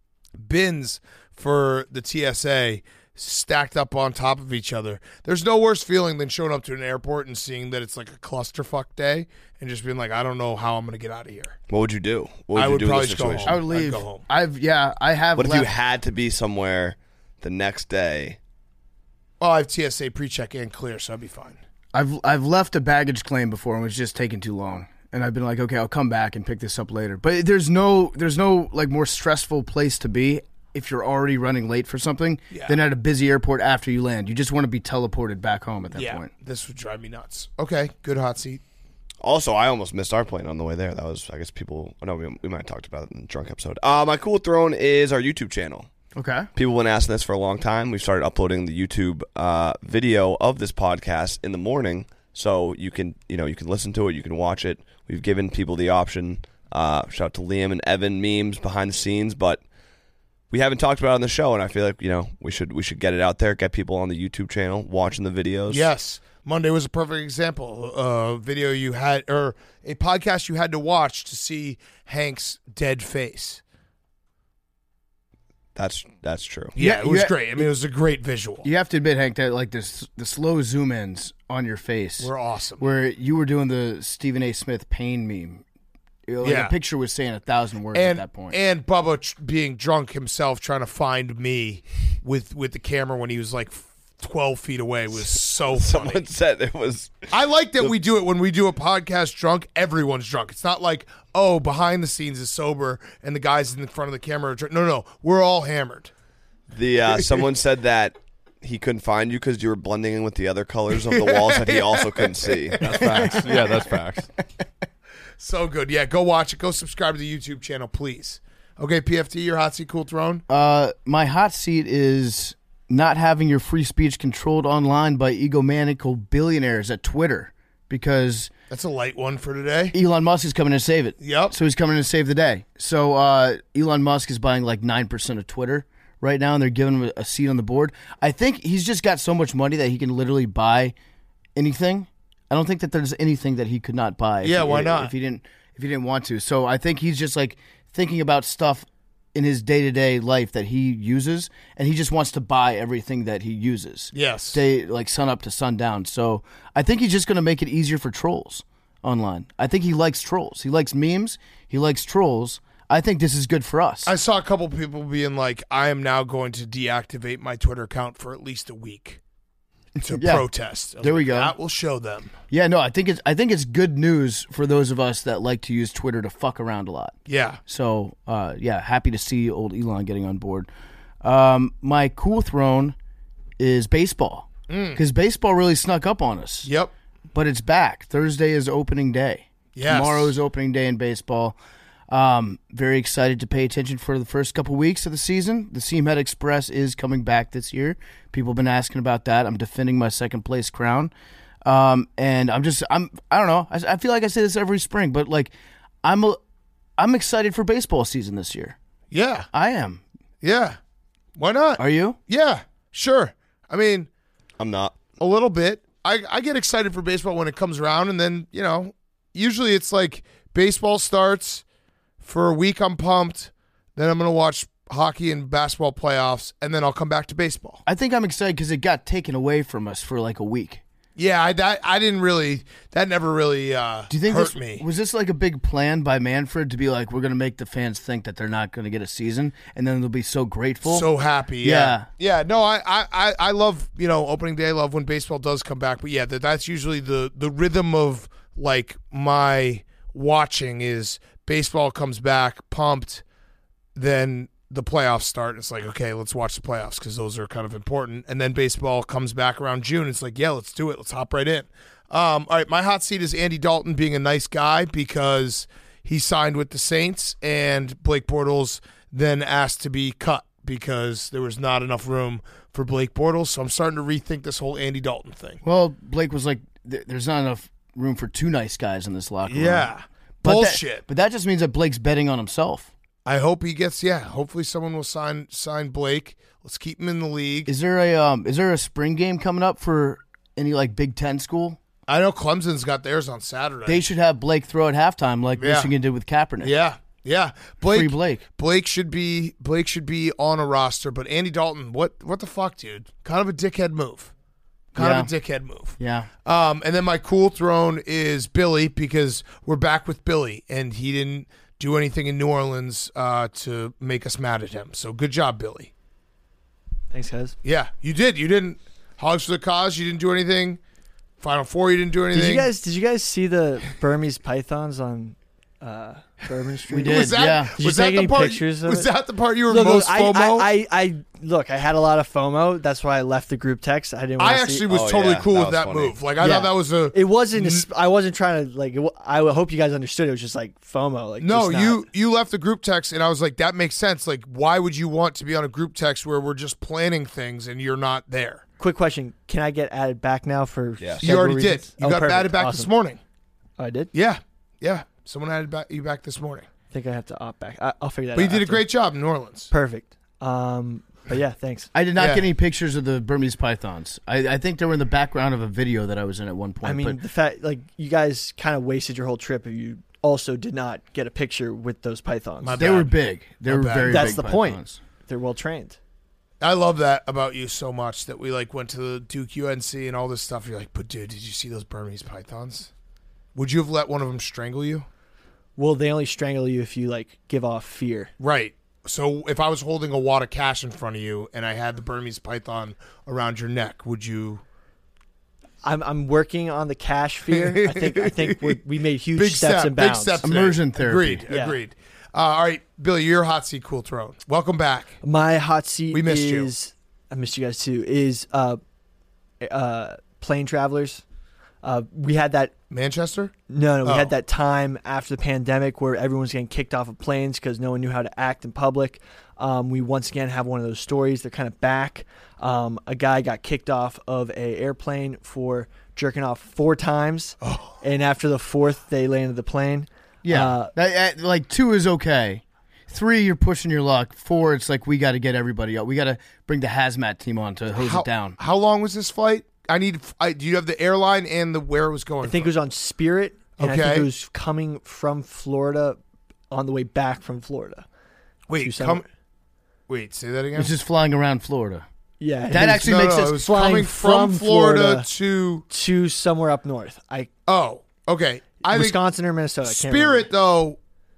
bins for the T S A stacked up on top of each other. There's no worse feeling than showing up to an airport and seeing that it's like a clusterfuck day and just being like, I don't know how I'm going to get out of here. What would you do? What would I you would do in probably this just go situation? I home. would I'd leave. go home. I've yeah, I have. What if left. you had to be somewhere the next day? Well, I have T S A pre-check and clear, so I'd be fine. I've I've left a baggage claim before and it was just taking too long. And I've been like, okay, I'll come back and pick this up later. But there's no there's no like more stressful place to be if you're already running late for something Yeah. than at a busy airport after you land. You just want to be teleported back home at that yeah, point. this would drive me nuts. Okay, good hot seat. Also, I almost missed our plane on the way there. That was, I guess, people. Oh, no, we, we might have talked about it in the drunk episode. Uh, my cool throne is our YouTube channel. Okay. People have been asking this for a long time. We've started uploading the YouTube uh, video of this podcast in the morning, so you can, you know, you can listen to it, you can watch it. We've given people the option. Uh, shout out to Liam and Evan memes behind the scenes, but we haven't talked about it on the show, and I feel like you know we should we should get it out there, get people on the YouTube channel watching the videos. Yes. Monday was a perfect example. A video you had, or a podcast you had to watch to see Hank's dead face. that's that's true. Yeah, Yeah, it was you- great. I mean, it was a great visual. You have to admit, Hank, that like this the slow zoom ins on your face We're awesome. where you were doing the Stephen A. Smith pain meme. Like Yeah. The picture was saying a thousand words and at that point. and Bubba tr- being drunk himself, trying to find me with with the camera when he was like twelve feet away was so funny. Someone said it was. I like that we do it when we do a podcast drunk. Everyone's drunk. It's not like, oh, behind the scenes is sober and the guys in front of the camera are drunk. No, no, we're all hammered. The uh, someone said that he couldn't find you because you were blending in with the other colors of the walls that he also couldn't see. That's facts. Yeah, that's facts. So good. Yeah, go watch it. Go subscribe to the YouTube channel, please. Okay, P F T, your hot seat, cool throne. Uh, my hot seat is not having your free speech controlled online by egomaniacal billionaires at Twitter because That's a light one for today. Elon Musk is coming to save it. Yep. So he's coming to save the day. So uh, Elon Musk is buying like nine percent of Twitter right now, and they're giving him a seat on the board. I think he's just got so much money that he can literally buy anything. I don't think that there's anything that he could not buy. if Yeah, he- why not? If he didn't, if he didn't want to. So I think he's just like thinking about stuff in his day-to-day life that he uses, and he just wants to buy everything that he uses. Yes. Day like sun up to sundown. So I think he's just going to make it easier for trolls online. I think he likes trolls. He likes memes. He likes trolls. I think this is good for us. I saw a couple people being like, I am now going to deactivate my Twitter account for at least a week to Yeah. protest. I was There we like, go. That will show them. yeah, no, I think it's I think it's good news for those of us that like to use Twitter to fuck around a lot. Yeah. So, uh, yeah, happy to see old Elon getting on board. Um, my cool throne is baseball because baseball really snuck up on us. Yep. But it's back. Thursday is opening day. Yes. Tomorrow is opening day in baseball. Um, very excited to pay attention for the first couple weeks of the season. The Seamed Express is coming back this year. People have been asking about that. I'm defending my second place crown. Um, and I'm just, I'm, I don't know. I, I feel like I say this every spring, but like, I'm, a, I'm excited for baseball season this year. Yeah. I am. Yeah. Why not? Are you? Yeah. Sure. I mean, I'm not. a little bit. I, I get excited for baseball when it comes around, and then, you know, usually it's like baseball starts for a week. I'm pumped. Then I'm gonna watch hockey and basketball playoffs, and then I'll come back to baseball. I think I'm excited because it got taken away from us for like a week. Yeah, I, I, I didn't really. That never really uh, Do you think hurt this, me. was this like a big plan by Manfred to be like, we're going to make the fans think that they're not going to get a season, and then they'll be so grateful? So happy, yeah, yeah. No, I, I, I love you know opening day. I love when baseball does come back, but yeah, that that's usually the the rhythm of like my watching is baseball comes back, pumped, then the playoffs start. It's like, okay, let's watch the playoffs because those are kind of important. And then baseball comes back around June. It's like, yeah, let's do it. Let's hop right in. Um, all right, my hot seat is Andy Dalton being a nice guy because he signed with the Saints, and Blake Bortles then asked to be cut because there was not enough room for Blake Bortles. So I'm starting to rethink this whole Andy Dalton thing. Well, Blake was like, there's not enough room for two nice guys in this locker room. Yeah, But bullshit. That, but that just means that Blake's betting on himself. I hope he gets, yeah, hopefully someone will sign sign Blake. Let's keep him in the league. Is there a um? Is there a spring game coming up for any like Big Ten school? I know Clemson's got theirs on Saturday. They should have Blake throw at halftime like Yeah. Michigan did with Kaepernick. Yeah, yeah. Blake, Free Blake. Blake should be Blake should be on a roster, but Andy Dalton, what what the fuck, dude? Kind of a dickhead move. Kind Yeah. of a dickhead move. Yeah. Um, and then my cool throne is Billy because we're back with Billy, and he didn't do anything in New Orleans uh, to make us mad at him. So good job, Billy. Thanks, guys. Yeah, you did. You didn't. Hogs for the cause. You didn't do anything. Final Four. You didn't do anything. Did you guys? Did you guys see the Burmese pythons on uh, Bourbon Street? We did. Was that, yeah. Did you was that take the any part, pictures of Was it? that the part you were Look, most look, I, FOMO? I, I, I look. I had a lot of FOMO. That's why I left the group text. I didn't. I wanna actually see, was Oh, totally yeah, cool that with was that funny. move. Like I Yeah. thought that was a It wasn't. A, sp- I wasn't trying to like. It, wa- I hope you guys understood. It was just like FOMO. Like no. just not- You you left the group text, and I was like, that makes sense. Like, why would you want to be on a group text where we're just planning things and you're not there? Quick question: can I get added back now for? Yes. You schedule already reasons? did. You Oh, got perfect. added back Awesome. this morning. Oh, I did. Yeah, yeah. Someone added back, you back this morning. I think I have to opt back. I, I'll figure that But out. you did a after. great job in New Orleans. Perfect. Um, but yeah, thanks. I did not Yeah. get any pictures of the Burmese pythons. I, I think they were in the background of a video that I was in at one point. I mean, but the fact like you guys kind of wasted your whole trip if you also did not get a picture with those pythons. My they bad. were big. They My were bad. very That's big the point. pythons. They're well trained. I love that about you so much that we like went to the Duke U N C and all this stuff. You're like, but dude, did you see those Burmese pythons? Would you have let one of them strangle you? Well, they only strangle you if you like give off fear. Right. So if I was holding a wad of cash in front of you and I had the Burmese python around your neck, would you? I'm I'm working on the cash fear. I think I think we we made huge Big steps step, and big bounds. step. today. Immersion therapy. Agreed. Yeah. Agreed. Uh, all right, Billy, you're hot seat, cool throne. Welcome back. My hot seat We missed you. is I missed you guys too. Is uh, uh, plane travelers. Uh, we had that Manchester. No, no, we Oh. had that time after the pandemic where everyone was getting kicked off of planes because no one knew how to act in public. Um, we once again have one of those stories. They're kind of back. Um, a guy got kicked off of a airplane for jerking off four times, Oh. and after the fourth, they landed the plane. Yeah. Uh, That- uh, like two is okay. Three, you're pushing your luck. Four, it's like we got to get everybody out. We got to bring the hazmat team on to hose How, it down. how long was this flight? I need. I, do you have the airline and the where it was going? I think it from? was on Spirit, and I Okay. think it was coming from Florida on the way back from Florida. Wait, to come. somewhere. Wait, say that again. It's just flying around Florida. Yeah, That it was actually no, makes no, us it was flying coming from, from Florida, Florida to. to somewhere up north. I Oh, okay. I think Wisconsin or Minnesota. I can't Spirit remember. though.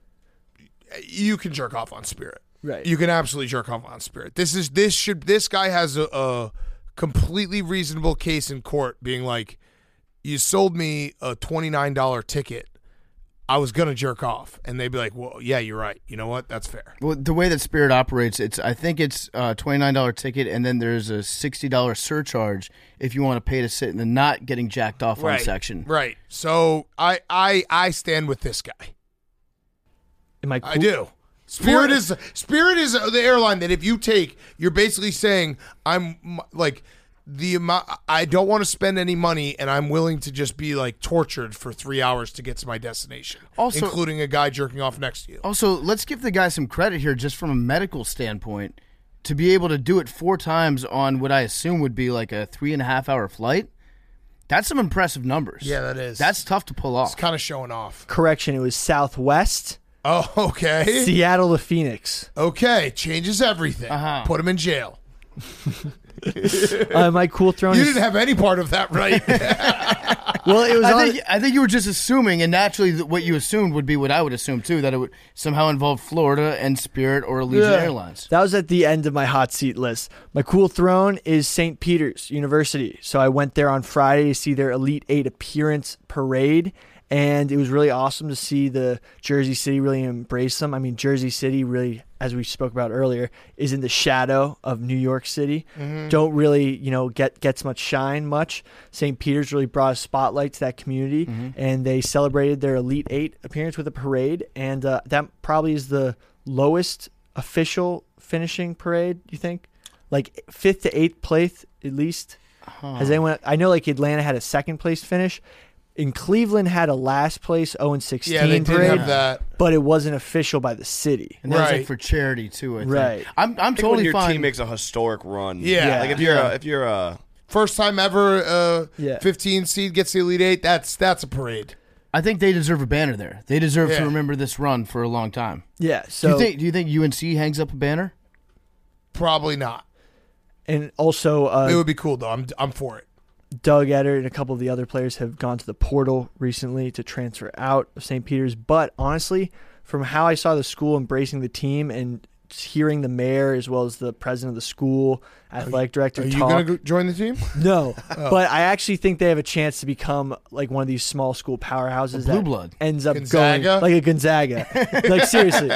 You can jerk off on Spirit. Right. You can absolutely jerk off on Spirit. This is this should this guy has a, a completely reasonable case in court, being like, you sold me a twenty nine dollar ticket. I was gonna jerk off, and they'd be like, "Well, yeah, you're right. You know what? That's fair." Well, the way that Spirit operates, it's I think it's a twenty-nine dollars ticket, and then there's a sixty dollars surcharge if you want to pay to sit in the not getting jacked off on section. Right. So I I I stand with this guy. Am I cool? I do. Spirit is Spirit is the airline that if you take, you're basically saying I'm like the amount. I don't want to spend any money, and I'm willing to just be like tortured for three hours to get to my destination, Also- including a guy jerking off next to you. Also, let's give the guy some credit here, just from a medical standpoint, to be able to do it four times on what I assume would be like a three and a half hour flight. That's some impressive numbers. Yeah, that is. That's tough to pull It's off. kind of showing off. Correction, it was Southwest, Oh, okay. Seattle to Phoenix. Okay, changes everything. Uh-huh. Put him in jail. Uh, my cool throne You is didn't have any part of that, right? well, it was I on, think, I think you were just assuming, and naturally th- what you assumed would be what I would assume too, that it would somehow involve Florida and Spirit or Allegiant Yeah. Airlines. that was at the end of my hot seat list. My cool throne is Saint Peter's University. So I went there on Friday to see their Elite Eight appearance parade. And it was really awesome to see the Jersey City really embrace them. I mean, Jersey City really, as we spoke about earlier, is in the shadow of New York City. Mm-hmm. Don't really, you know, get gets much shine much. Saint Peter's really brought a spotlight to that community, Mm-hmm. and they celebrated their Elite Eight appearance with a parade. And uh, that probably is the lowest official finishing parade. You think, like fifth to eighth place at least? Has anyone? I know like Atlanta had a second place finish. In Cleveland had a last place oh and sixteen yeah, they did parade, have that. but it wasn't official by the city. And that was Right. like for charity too, I think. Right. I'm, I'm I think totally when your fine. team makes a historic run. Yeah. Yeah. Like if you're Yeah. a, if you're a First time ever uh, Yeah. fifteen seed gets the Elite Eight. That's that's a parade. I think they deserve a banner there. They deserve Yeah. to remember this run for a long time. Yeah. Do So you think? Do you think U N C hangs up a banner? Probably not. and also uh, It would be cool though. I'm I'm for it. Doug Etter and a couple of the other players have gone to the portal recently to transfer out of Saint Peter's. But honestly, from how I saw the school embracing the team and hearing the mayor as well as the president of the school, athletic director Are you talk, going to join the team? no, but I actually think they have a chance to become like one of these small school powerhouses. A blue that blood. ends up Gonzaga? going like a Gonzaga. Like seriously,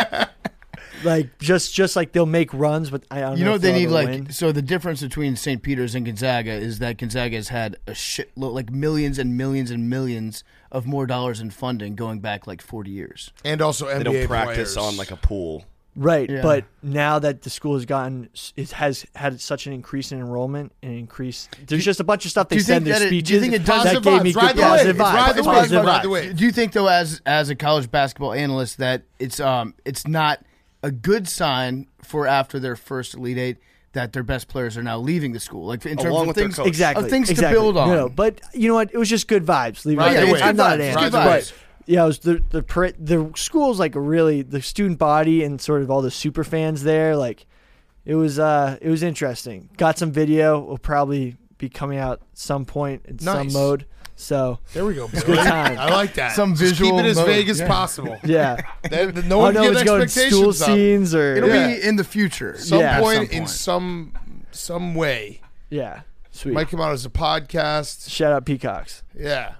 like just just like they'll make runs, but I don't You know know what if they they'll need? ever Like, win. so the difference between Saint Peter's and Gonzaga is that Gonzaga has had a shit, like millions and millions and millions of more dollars in funding going back like forty years. And also they N B A don't practice players. on like a pool. Right, Yeah. but now that the school has gotten, it has had such an increase in enrollment and increase. There's just a bunch of stuff they do you said in think their that it- do speeches you think it does- that Positive gave me vibes. good Ride the positive wave. vibes. Ride the wave. Positive Ride the vibes. wave. Do you think though, as as a college basketball analyst, that it's um it's not a good sign for after their first Elite Eight that their best players are now leaving the school, like in terms Along of with their things, coach. Exactly. of things exactly. to build on. No, no, but you know what? It was just good vibes. Leave it Ride at the that. wave. I'm not an Good vibes. analyst, Good but vibes. yeah, it was the the par- the school's like really the student body and sort of all the super fans there. Like it was uh it was interesting. Got some video. Will probably be coming out some point in some Nice. mode. So There we go. It's good time. I like that. Some Just visual keep it as mode. vague as Yeah. possible. yeah. Then- then no I one don't know can if get it's going stool expectations up. scenes or It'll Yeah. be in the future. Some Yeah. point At some in point. some some way. yeah. Sweet. Might come out as a podcast. Shout out Peacocks. Yeah.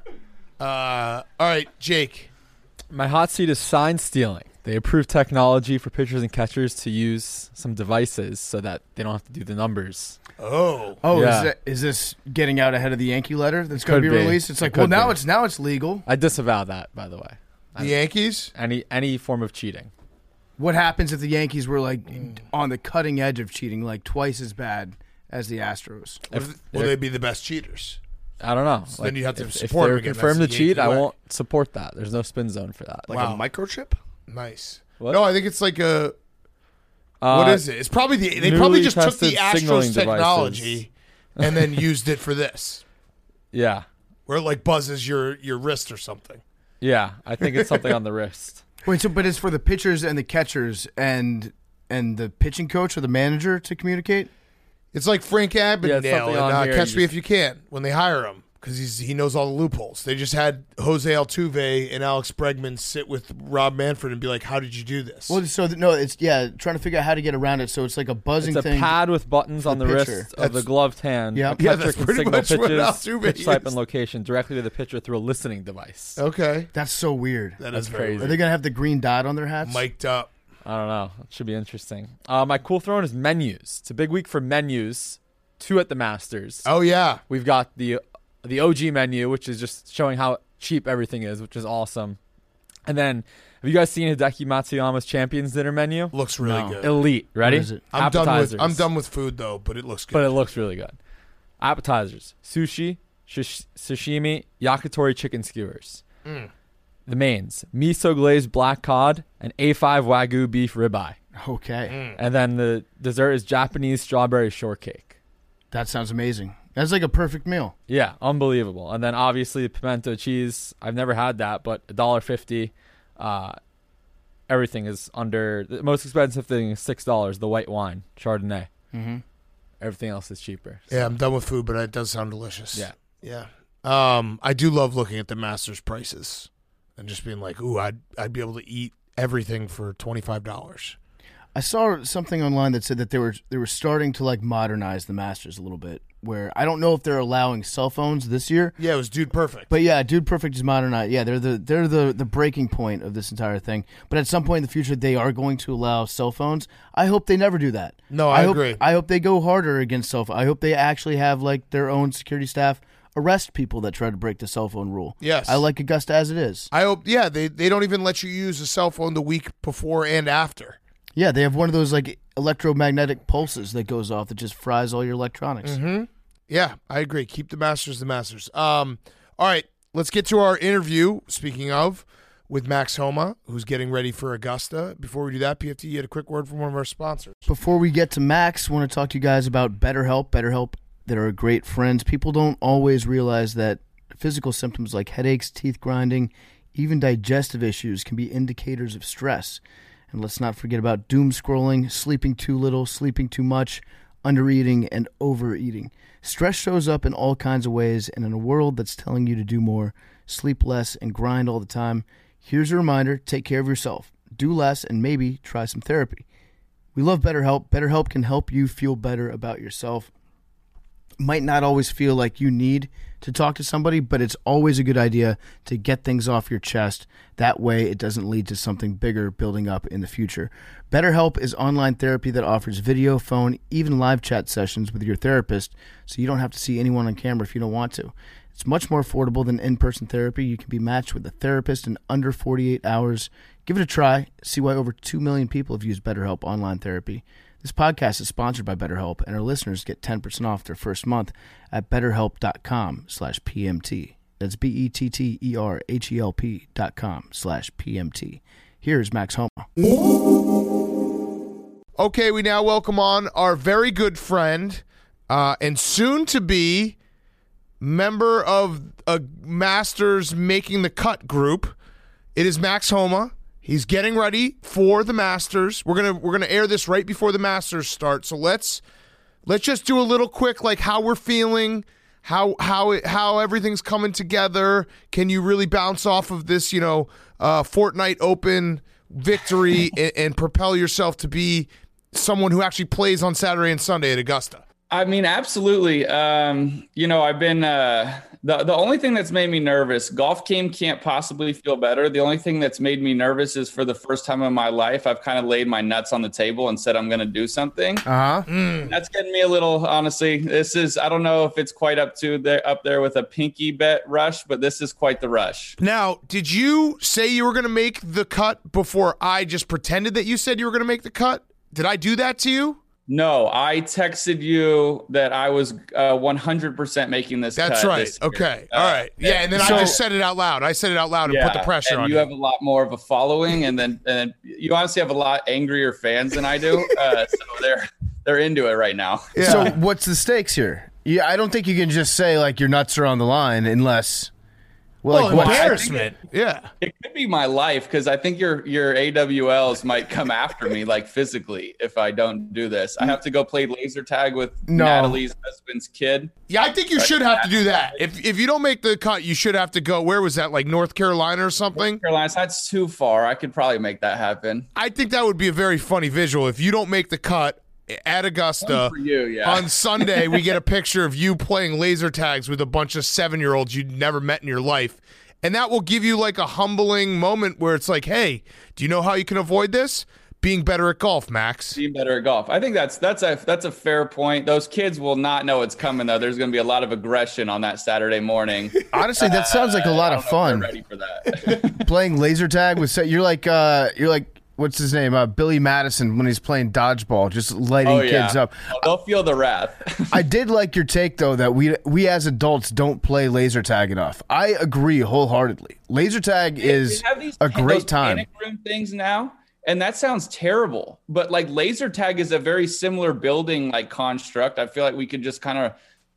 Uh, all right, Jake. My hot seat is sign stealing. They approved technology for pitchers and catchers to use some devices so that they don't have to do the numbers. Oh. Oh, Yeah. is, that, is this getting out ahead of the Yankee letter that's going Could to be be. released? It's It like, well, could now be. it's now it's legal. I disavow that, by the way. The Yankees? Any any form of cheating. What happens if the Yankees were like on the cutting edge of cheating, like twice as bad as the Astros? Will, If- will they be the best cheaters? I don't know. So then you have to if, support if them they're again. That's confirmed to the cheat, Yankee I way. won't support that. There's no spin zone for that. Like Wow. a microchip? Nice. What? No, I think it's like a. Uh, What is it? It's probably the. They newly probably just took tested the signaling Astros technology and then used it for this, Yeah. where it like buzzes your your wrist or something. Yeah. I think it's something on the wrist. Wait, so but it's for the pitchers and the catchers and and the pitching coach or the manager to communicate? It's like Frank Yeah, Abagnale it's something and on uh, here, Catch you Me just- If You Can when they hire him because he's he knows all the loopholes. They just had Jose Altuve and Alex Bregman sit with Rob Manfred and be like, "How did you do this?" Well, so th- no, it's yeah, trying to figure out how to get around it. So it's like a buzzing It's a thing. pad with buttons on the the, pitcher. wrist of the That's- gloved hand. Yep. The Yeah, catcher that's can pretty signal much what pitches, Altuve pitch type, is. and location directly to the pitcher through a listening device. okay, That's so weird. that That's is very crazy. Are weird. they gonna have the green dot on their hats? Mic'd up. I don't know. It should be interesting. Uh, my cool throne is menus. It's a big week for menus. Two at the Masters. Oh yeah, We've got the the O G menu, which is just showing how cheap everything is, which is awesome. And then, have you guys seen Hideki Matsuyama's Champions Dinner menu? looks really No. good. Elite. Ready? What is it? I'm done with Appetizers. I'm done with food though, but it looks good. But it looks really good. Appetizers: sushi, shish- sashimi, yakitori chicken skewers. Mm. The mains: miso glazed black cod and A five wagyu beef ribeye. Okay, Mm. And then the dessert is Japanese strawberry shortcake. that sounds amazing. That's like a perfect meal. Yeah, unbelievable. And then obviously pimento cheese. I've never had that, but a dollar fifty. Uh, everything is under. The most expensive thing is six dollars. The white wine, Chardonnay. Mm-hmm. Everything else is cheaper. So. Yeah, I'm done with food, but it does sound delicious. Yeah, yeah. Um, I do love looking at the Masters prices and just being like, "Ooh, I'd I'd be able to eat everything for twenty five dollars." I saw something online that said that they were they were starting to like modernize the Masters a little bit. Where I don't know if they're allowing cell phones this year. Yeah, it was Dude Perfect. But yeah, Dude Perfect is modernized. Yeah, they're the they're the the breaking point of this entire thing. But at some point in the future, they are going to allow cell phones. I hope they never do that. No, I, I hope, agree. I hope they go harder against cell phone. I hope they actually have like their own security staff arrest people that try to break the cell phone rule. Yes. I like Augusta as it is. I hope. Yeah, they they don't even let you use a cell phone the week before and after. Yeah, they have one of those like electromagnetic pulses that goes off that just fries all your electronics. Mm-hmm. Yeah, I agree. Keep the Masters the Masters. Um, all right, let's get to our interview, speaking of, with Max Homa, who's getting ready for Augusta. Before we do that, P F T, you had a quick word from one of our sponsors. Before we get to Max, I want to talk to you guys about BetterHelp. BetterHelp that are great friends. People don't always realize that physical symptoms like headaches, teeth grinding, even digestive issues can be indicators of stress. And let's not forget about doom scrolling, sleeping too little, sleeping too much, undereating, and overeating. Stress shows up in all kinds of ways, and in a world that's telling you to do more, sleep less, and grind all the time, here's a reminder, take care of yourself. Do less, and maybe try some therapy. We love BetterHelp. BetterHelp can help you feel better about yourself. Might not always feel like you need to talk to somebody, but it's always a good idea to get things off your chest. That way it doesn't lead to something bigger building up in the future. BetterHelp is online therapy that offers video, phone, even live chat sessions with your therapist, so you don't have to see anyone on camera if you don't want to. It's much more affordable than in-person therapy. You can be matched with a therapist in under forty-eight hours. Give it a try. See why over two million people have used BetterHelp online therapy. This podcast is sponsored by BetterHelp, and our listeners get ten percent off their first month at betterhelp.com slash PMT. That's B-E-T-T-E-R-H-E-L-P dot com slash P-M-T. Here's Max Homa. Okay, we now welcome on our very good friend uh, and soon-to-be member of a Masters Making the Cut group. It is Max Homa. He's getting ready for the Masters. We're gonna we're gonna air this right before the Masters start. So let's let's just do a little quick like how we're feeling, how how it, how everything's coming together. Can you really bounce off of this, you know, uh, Fortnite Open victory and, and propel yourself to be someone who actually plays on Saturday and Sunday at Augusta? I mean, absolutely. Um, you know, I've been uh, the the only thing that's made me nervous. Golf game can't possibly feel better. The only thing that's made me nervous is for the first time in my life, I've kind of laid my nuts on the table and said I'm going to do something. Uh-huh. Mm. That's getting me a little. Honestly, this is I don't know if it's quite up to there up there with a pinky bet rush, but this is quite the rush. Now, did you say you were going to make the cut before I just pretended that you said you were going to make the cut? Did I do that to you? No, I texted you that I was uh, one hundred percent making this That's cut right. this year. Okay. Uh, All right. Yeah, and then so- I just said it out loud. I said it out loud and put the pressure and on you. you. have a lot more of a following, and then and you honestly have a lot angrier fans than I do. Uh, so they're they're into it right now. Yeah. So what's the stakes here? Yeah, I don't think you can just say like your nuts are on the line unless well, well, like what? embarrassment. Yeah. It could be my life because I think your your A W Ls might come after me like physically if I don't do this. I have to go play laser tag with No. Natalie's husband's kid. Yeah, I think you should have to do that. If if you don't make the cut, you should have to go. Where was that? Like North Carolina or something? Carolina, that's too far. I could probably make that happen. I think that would be a very funny visual. If you don't make the cut at Augusta For you, yeah. on Sunday, we get a picture of you playing laser tags with a bunch of seven-year-olds you'd never met in your life. And that will give you like a humbling moment where it's like, hey, do you know how you can avoid this? Being better at golf, Max. Being better at golf. I think that's that's a that's a fair point. Those kids will not know it's coming though. There's going to be a lot of aggression on that Saturday morning. Honestly, that sounds like a lot I of don't know fun. if they're ready for that. Playing laser tag with you're like uh you're like what's his name? Uh, Billy Madison when he's playing dodgeball, just lighting Oh, yeah. kids up. Oh, they'll feel the wrath. I did like your take though that we we as adults don't play laser tag enough. I agree wholeheartedly. Laser tag is They have these- a those great time. panic room things now, and that sounds terrible. But like laser tag is a very similar building like construct. I feel like we could just kind of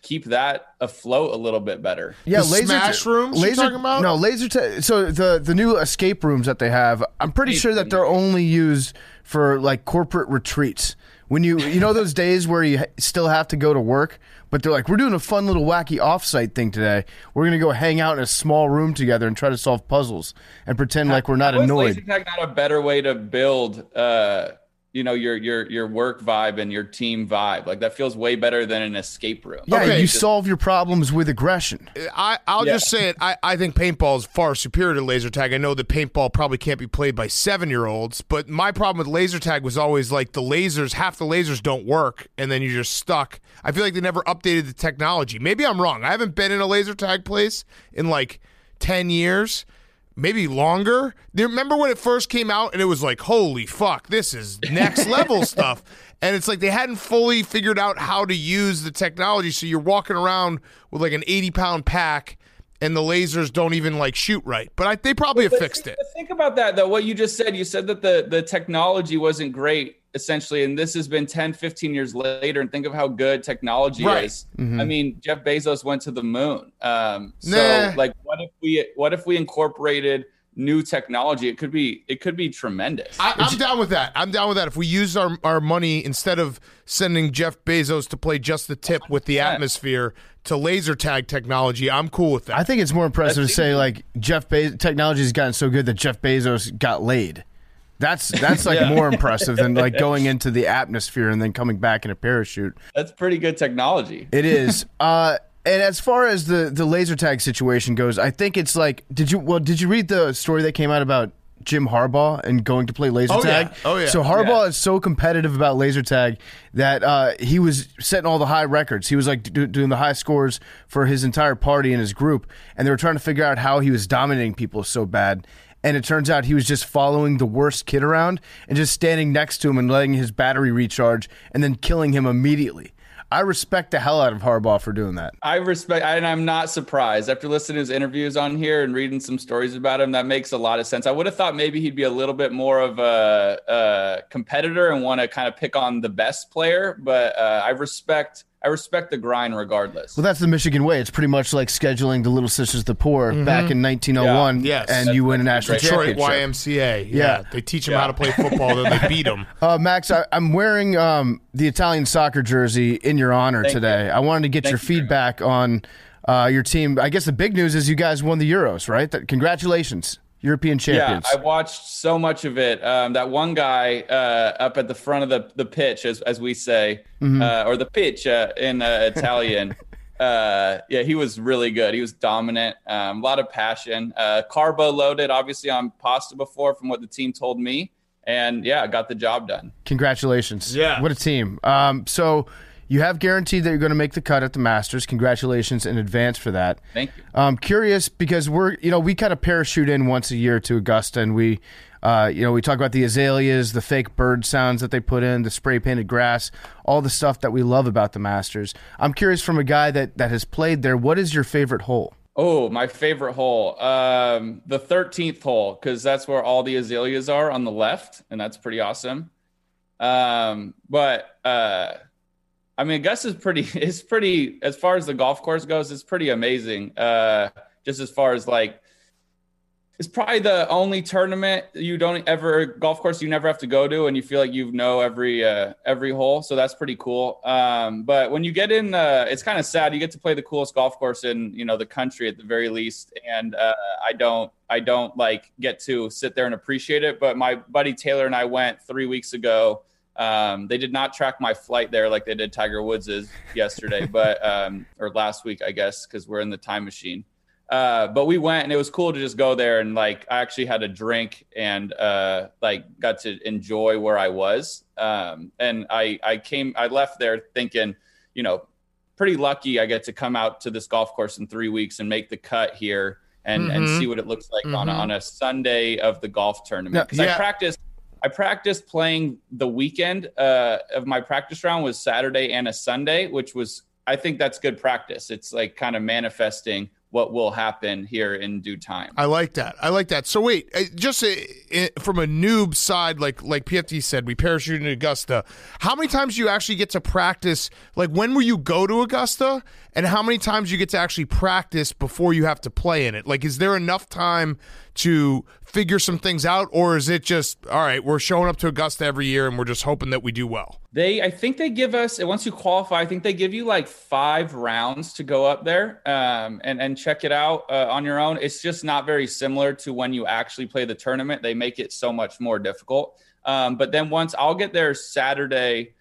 keep that afloat a little bit better. Yeah, The laser smash rooms you're talking about? No, laser tag. So the the new escape rooms that they have, I'm pretty sure that they're only used for like corporate retreats. When you you know those days where you still have to go to work, but they're like, we're doing a fun little wacky offsite thing today. We're gonna go hang out in a small room together and try to solve puzzles and pretend like we're not How is annoyed. laser tag not a better way to build, uh, you know, your your your work vibe and your team vibe? Like that feels way better than an escape room. Yeah, Okay. you solve your problems with aggression. I, I'll Yeah. just say it. I, I think paintball is far superior to laser tag. I know that paintball probably can't be played by seven-year-olds, but my problem with laser tag was always like the lasers, half the lasers don't work, and then you're just stuck. I feel like they never updated the technology. Maybe I'm wrong. I haven't been in a laser tag place in like ten years. Maybe longer. Do you remember when it first came out and it was like, holy fuck, this is next level stuff. And it's like they hadn't fully figured out how to use the technology. So you're walking around with like an eighty pound pack and the lasers don't even like shoot right. But I, they probably have But fixed think, it. Think about that though. What you just said, you said that the, the technology wasn't great essentially. And this has been ten, fifteen years later. And think of how good technology Right. is. I mean, Jeff Bezos went to the moon. Um, so Nah. like what if we, what if we incorporated new technology? It could be, it could be tremendous. I, I'm down with that. I'm down with that. If we use our, our money, instead of sending Jeff Bezos to play just the tip with the atmosphere to laser tag technology, I'm cool with that. I think it's more impressive to say like Jeff Bezos technology has gotten so good that Jeff Bezos got laid. That's that's like more impressive than like going into the atmosphere and then coming back in a parachute. That's pretty good technology. It is. uh, and as far as the the laser tag situation goes, I think it's like did you well did you read the story that came out about Jim Harbaugh and going to play laser Oh, tag? yeah. Oh, yeah. So Harbaugh Yeah. is so competitive about laser tag that uh, he was setting all the high records. He was like do, doing the high scores for his entire party and his group, and they were trying to figure out how he was dominating people so bad. And it turns out he was just following the worst kid around and just standing next to him and letting his battery recharge and then killing him immediately. I respect the hell out of Harbaugh for doing that. I respect, and I'm not surprised after listening to his interviews on here and reading some stories about him. That makes a lot of sense. I would have thought maybe he'd be a little bit more of a, a competitor and want to kind of pick on the best player, but uh, I respect. I respect the grind regardless. Well, that's the Michigan way. It's pretty much like scheduling the Little Sisters of the Poor back in nineteen oh one, Yeah. Yes. and you win a national Detroit championship. Y M C A. Yeah. Yeah. They teach them Yeah. how to play football, then they beat them. Uh, Max, I, I'm wearing um, the Italian soccer jersey in your honor Thank today. you. I wanted to get Thank your you very feedback on uh, your team. I guess the big news is you guys won the Euros, right? That, congratulations, European champions. Yeah, I watched so much of it. Um, that one guy uh, up at the front of the, the pitch, as as we say, uh, or the pitch uh, in uh, Italian. uh, yeah, he was really good. He was dominant. Um, a lot of passion. Uh, carbo loaded, obviously, on pasta before, from what the team told me. And yeah, got the job done. Congratulations. Yeah. What a team. Um, so you have guaranteed that you're going to make the cut at the Masters. Congratulations in advance for that. Thank you. I'm curious because we're, you know, we kind of parachute in once a year to Augusta, and we, uh, you know, we talk about the azaleas, the fake bird sounds that they put in, the spray painted grass, all the stuff that we love about the Masters. I'm curious from a guy that, that has played there, what is your favorite hole? Oh, my favorite hole, um, the thirteenth hole, because that's where all the azaleas are on the left, and that's pretty awesome. Um, but uh, I mean, Augusta's pretty. It's pretty as far as the golf course goes. It's pretty amazing. Uh, just as far as like, it's probably the only tournament you don't ever golf course you never have to go to, and you feel like you know every uh, every hole. So that's pretty cool. Um, but when you get in, uh, it's kind of sad. You get to play the coolest golf course in you know the country at the very least, and uh, I don't I don't like get to sit there and appreciate it. But my buddy Taylor and I went three weeks ago. Um, they did not track my flight there like they did Tiger Woods's yesterday, but um, or last week I guess because we're in the time machine. Uh, but we went and it was cool to just go there and like I actually had a drink and uh, like got to enjoy where I was. Um, and I I came I left there thinking, you know, pretty lucky I get to come out to this golf course in three weeks and make the cut here and, Mhm. and see what it looks like on, a, Mhm. on a Sunday of the golf tournament. Because Yeah. I practiced I practiced playing the weekend uh, of my practice round was Saturday and a Sunday, which was I think that's good practice. It's like kind of manifesting what will happen here in due time. I like that. I like that. So wait, uh, just uh, uh, from a noob side, like like P F T said, we parachuted in Augusta. How many times do you actually get to practice? Like, when will you go to Augusta, and how many times you get to actually practice before you have to play in it? Like, is there enough time to figure some things out, or is it just, all right, we're showing up to Augusta every year and we're just hoping that we do well? They, I think they give us, once you qualify, I think they give you like five rounds to go up there um, and, and check it out uh, on your own. It's just not very similar to when you actually play the tournament. They make it so much more difficult. Um, but then once I'll get there Saturday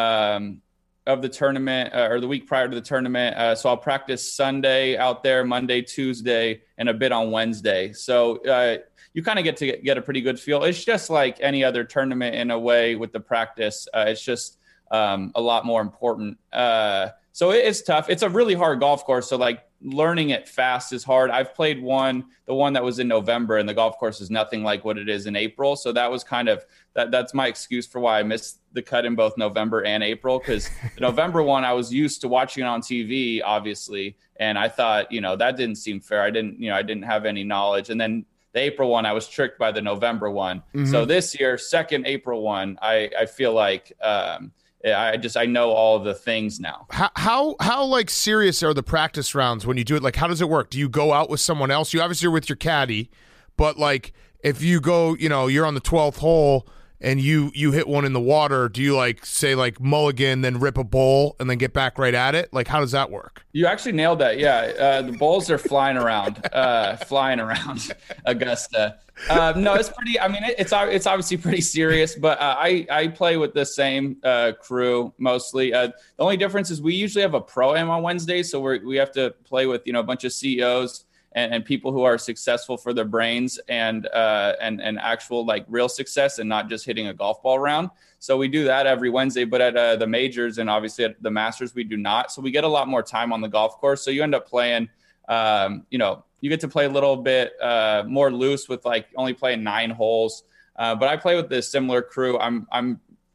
um, of the tournament uh, or the week prior to the tournament. Uh, so I'll practice Sunday out there, Monday, Tuesday, and a bit on Wednesday. So uh, you kind of get to get, get a pretty good feel. It's just like any other tournament in a way with the practice. Uh, it's just um, a lot more important. Uh, so it, it's tough. It's a really hard golf course. So like learning it fast is hard. I've played one, the one that was in November, and the golf course is nothing like what it is in April. So that was kind of, that that's my excuse for why I missed the cut in both November and April. Cause the November one, I was used to watching it on T V, obviously. And I thought, you know, that didn't seem fair. I didn't, you know, I didn't have any knowledge. And then the April one, I was tricked by the November one. Mm-hmm. So this year, second April one, I, I feel like, um, I just, I know all of the things now. How, how, how like serious are the practice rounds when you do it? Like, how does it work? Do you go out with someone else? You obviously are with your caddy, but like, if you go, you know, you're on the twelfth hole and you, you hit one in the water, do you like say like mulligan, then rip a bowl and then get back right at it? Like, how does that work? You actually nailed that. Yeah. Uh, the bowls are flying around, uh, flying around Augusta. Um, no, it's pretty, I mean, it, it's, it's obviously pretty serious, but uh, I, I play with the same uh, crew mostly. Uh, the only difference is we usually have a pro-am on Wednesdays. So we we have to play with, you know, a bunch of C E Os and, and people who are successful for their brains and, uh, and, and actual like real success and not just hitting a golf ball around. So we do that every Wednesday, but at uh, the majors and obviously at the Masters, we do not. So we get a lot more time on the golf course. So you end up playing, um, you know, you get to play a little bit uh, more loose with like only playing nine holes. Uh, but I play with this similar crew. I'm, I'm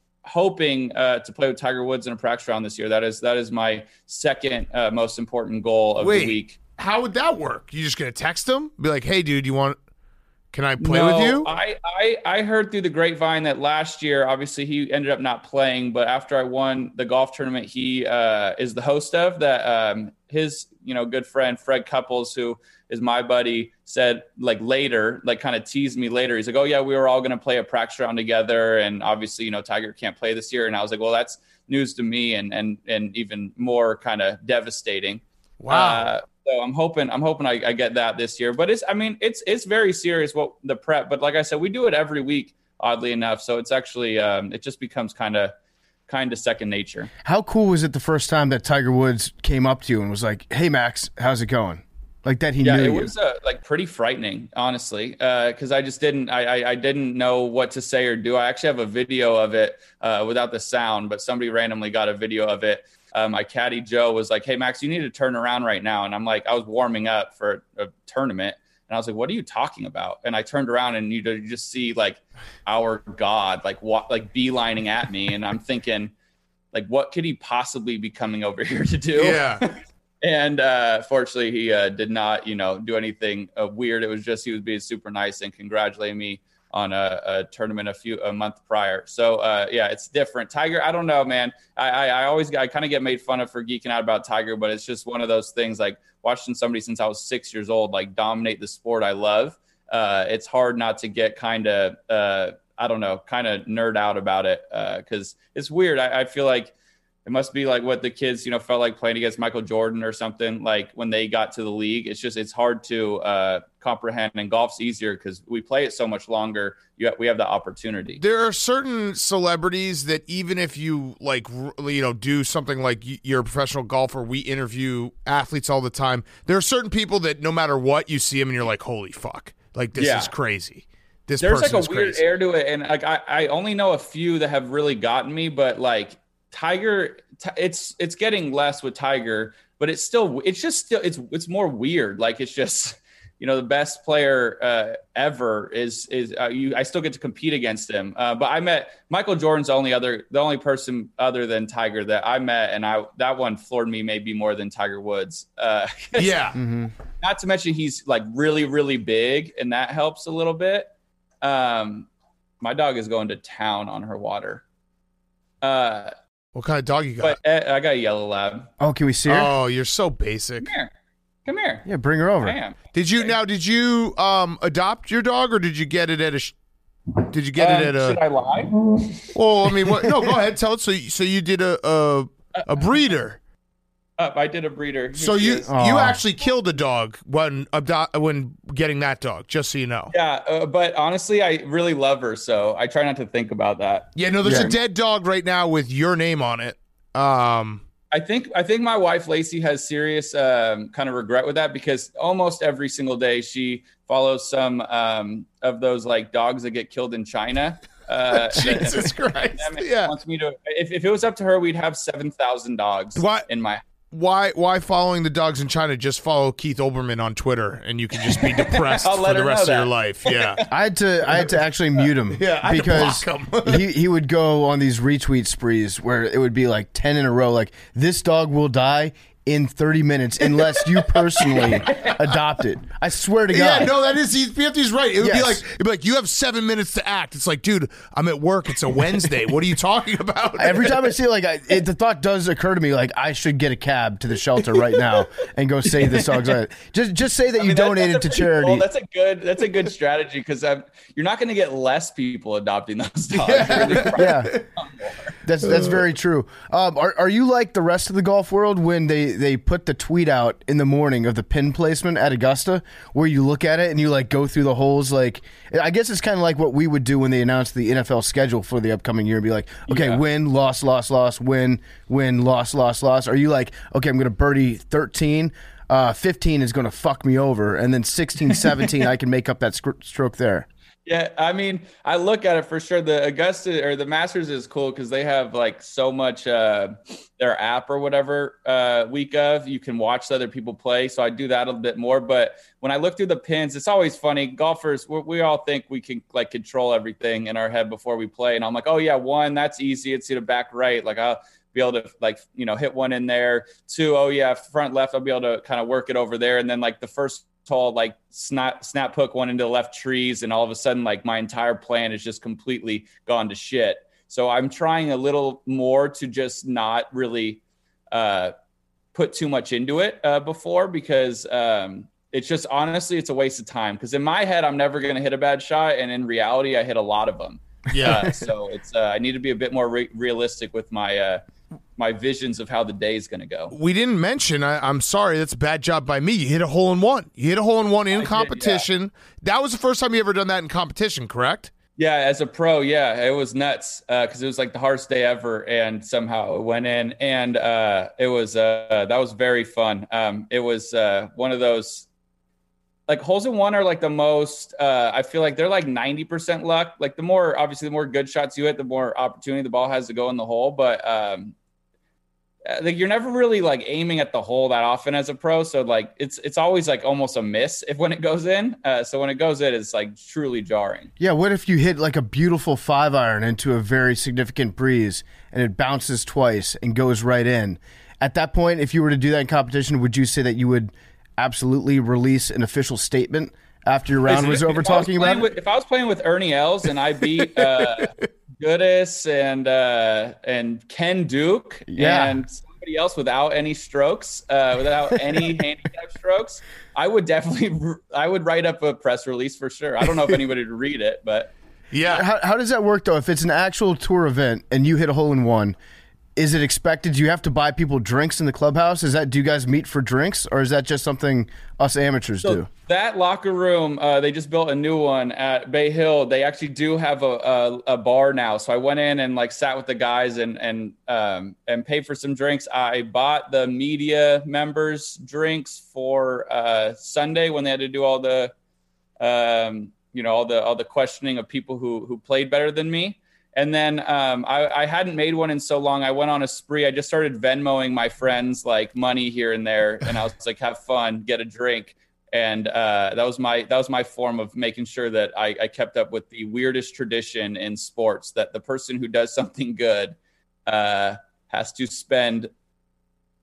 hoping uh, to play with Tiger Woods in a practice round this year. That is, that is my second uh, most important goal of Wait. the week. How would that work? You just gonna text him, be like, "Hey, dude, you want? Can I play no, with you?" I, I I heard through the grapevine that last year, obviously, he ended up not playing. But after I won the golf tournament, he uh, is the host of that. Um, his you know good friend Fred Couples, who is my buddy, said like later, like kind of teased me later. He's like, "Oh yeah, we were all gonna play a practice round together, and obviously, you know, Tiger can't play this year." And I was like, "Well, that's news to me, and and and even more kind of devastating." Wow. Uh, So I'm hoping I'm hoping I, I get that this year. But it's I mean it's it's very serious what the prep. But like I said, we do it every week, oddly enough. So it's actually um, it just becomes kind of kind of second nature. How cool was it the first time that Tiger Woods came up to you and was like, "Hey Max, how's it going?" Like that he yeah, knew it you. was uh, like pretty frightening, honestly, because uh, I just didn't I, I I didn't know what to say or do. I actually have a video of it uh, without the sound, but somebody randomly got a video of it. Uh, my caddy Joe was like, "Hey Max, you need to turn around right now." And I'm like, I was warming up for a tournament, and I was like, "What are you talking about?" And I turned around, and you, you just see like our God, like what, like beelining at me, and I'm thinking, like, what could he possibly be coming over here to do? Yeah. And uh, fortunately, he uh, did not, you know, do anything uh, weird. It was just he was being super nice and congratulating me on a, a tournament a few a month prior. So uh, yeah, it's different. Tiger, I don't know, man. I I, I always I kind of get made fun of for geeking out about Tiger, but it's just one of those things. Like watching somebody since I was six years old, like dominate the sport I love. Uh, it's hard not to get kind of uh, I don't know, kind of nerd out about it because uh, it's weird. I, I feel like. It must be like what the kids, you know, felt like playing against Michael Jordan or something like when they got to the league. It's just, it's hard to uh, comprehend, and golf's easier because we play it so much longer. You have, we have the opportunity. There are certain celebrities that even if you like, you know, do something like you're a professional golfer, we interview athletes all the time. There are certain people that no matter what you see them and you're like, holy fuck, like this yeah. is crazy. This There's like a weird crazy. air to it. And like, I, I only know a few that have really gotten me, but like, Tiger, it's it's getting less with Tiger, but it's still it's just still it's it's more weird. Like it's just, you know, the best player uh, ever is is uh, you. I still get to compete against him. Uh, but I met Michael Jordan's the only other the only person other than Tiger that I met, and I that one floored me maybe more than Tiger Woods. Uh, yeah. Mm-hmm. not to mention he's like really, really big, and that helps a little bit. Um, my dog is going to town on her water. Uh, What kind of dog you got? but uh, I got a yellow lab. Oh, can we see her? Oh, you're so basic. Come here, come here. Yeah, bring her over. I am. Did you now? Did you um adopt your dog, or did you get it at a? Sh- Did you get Um, it at should a? I lie? Well, I mean, what? No, go ahead. Tell it. So, you- so you did a a, a breeder. Uh, I did a breeder. Here So she you is. you Aw. actually killed a dog when ado- when getting that dog. Just so you know. Yeah, uh, but honestly, I really love her, so I try not to think about that. Yeah. No, there's Yeah. a dead dog right now with your name on it. Um. I think I think my wife Lacey has serious um, kind of regret with that because almost every single day she follows some um, of those like dogs that get killed in China. Uh, Jesus Christ. and Yeah. wants me to. If, if it was up to her, we'd have seven thousand dogs What? in my. Why why following the dogs in China? Just follow Keith Olbermann on Twitter, and you can just be depressed I'll for let the her rest know of your that. life. Yeah. I had to I had to actually mute him Yeah, I had to because block him. he, he would go on these retweet sprees where it would be like ten in a row, like this dog will die in thirty minutes unless you personally adopt it. I swear to God. Yeah, no, that is he's, P F T's right. It would be Yes. like it'd be like you have seven minutes to act. It's like, dude, I'm at work. It's a Wednesday. What are you talking about? Every time I see it, like I, it, the thought does occur to me, like I should get a cab to the shelter right now and go save this dog's life. Just just say that I you mean, that- donated that's a to pretty charity. cool- that's a good. That's a good strategy because you're not going to get less people adopting those dogs. Yeah, that's that's very true. Um, are are you like the rest of the golf world when they, they put the tweet out in the morning of the pin placement at Augusta, where you look at it and you like go through the holes? Like, I guess it's kind of like what we would do when they announced the N F L schedule for the upcoming year and be like, okay, Yeah. win, loss, loss, loss, win, win, loss, loss, loss. Are you like, okay, I'm going to birdie thirteen. Uh, fifteen is going to fuck me over, and then sixteen, seventeen, I can make up that sc- stroke there. Yeah, I mean, I look at it for sure. The Augusta or the Masters is cool because they have like so much uh, their app or whatever uh, week of you can watch other people play. So I do that a bit more. But when I look through the pins, it's always funny. Golfers, we, we all think we can like control everything in our head before we play, and I'm like, oh yeah, one, that's easy. It's to the back right. Like I'll be able to like you know hit one in there. Two, oh yeah, front left. I'll be able to kind of work it over there, and then like the first tall like snap snap hook one into the left trees, and all of a sudden like my entire plan is just completely gone to shit. So I'm trying a little more to just not really uh put too much into it uh before because um it's just honestly it's a waste of time because in my head I'm never going to hit a bad shot, and in reality I hit a lot of them. Yeah. Uh, so it's uh, I need to be a bit more re- realistic with my uh my visions of how the day is going to go. We didn't mention. I, I'm sorry, that's a bad job by me. You hit a hole in one. You hit a hole in one in did, competition. That was the first time you ever done that in competition, correct? Yeah, as a pro, yeah, it was nuts because it was like the hardest day ever, and somehow it went in, and uh, it was uh, that was very fun. Um, it was uh, one of those like holes in one are like the most. Uh, I feel like they're like ninety percent luck. Like the more obviously the more good shots you hit, the more opportunity the ball has to go in the hole. But um, like you're never really like aiming at the hole that often as a pro, so like it's it's always like almost a miss if when it goes in. Uh, so when it goes in, it's like truly jarring. Yeah, what if you hit like a beautiful five iron into a very significant breeze and it bounces twice and goes right in? At that point, if you were to do that in competition, would you say that you would absolutely release an official statement after your round Listen, was if- over if I was talking playing about it? with- if I was playing with Ernie Els and I beat uh, Goodis and uh, and Ken Duke Yeah. and somebody else without any strokes, uh, without any handicap strokes, I would definitely I would write up a press release for sure. I don't know if anybody would read it, but Yeah. How, how does that work, though? If it's an actual tour event and you hit a hole in one, is it expected? Do you have to buy people drinks in the clubhouse? Is that do you guys meet for drinks, or is that just something us amateurs So do? that locker room, uh, they just built a new one at Bay Hill. They actually do have a, a, a bar now. So I went in and like sat with the guys and and um, and paid for some drinks. I bought the media members drinks for uh, Sunday when they had to do all the, um, you know, all the all the questioning of people who who played better than me. And then um, I, I hadn't made one in so long. I went on a spree. I just started Venmoing my friends like money here and there, and I was like, "Have fun, get a drink." And uh, that was my that was my form of making sure that I, I kept up with the weirdest tradition in sports, that the person who does something good uh, has to spend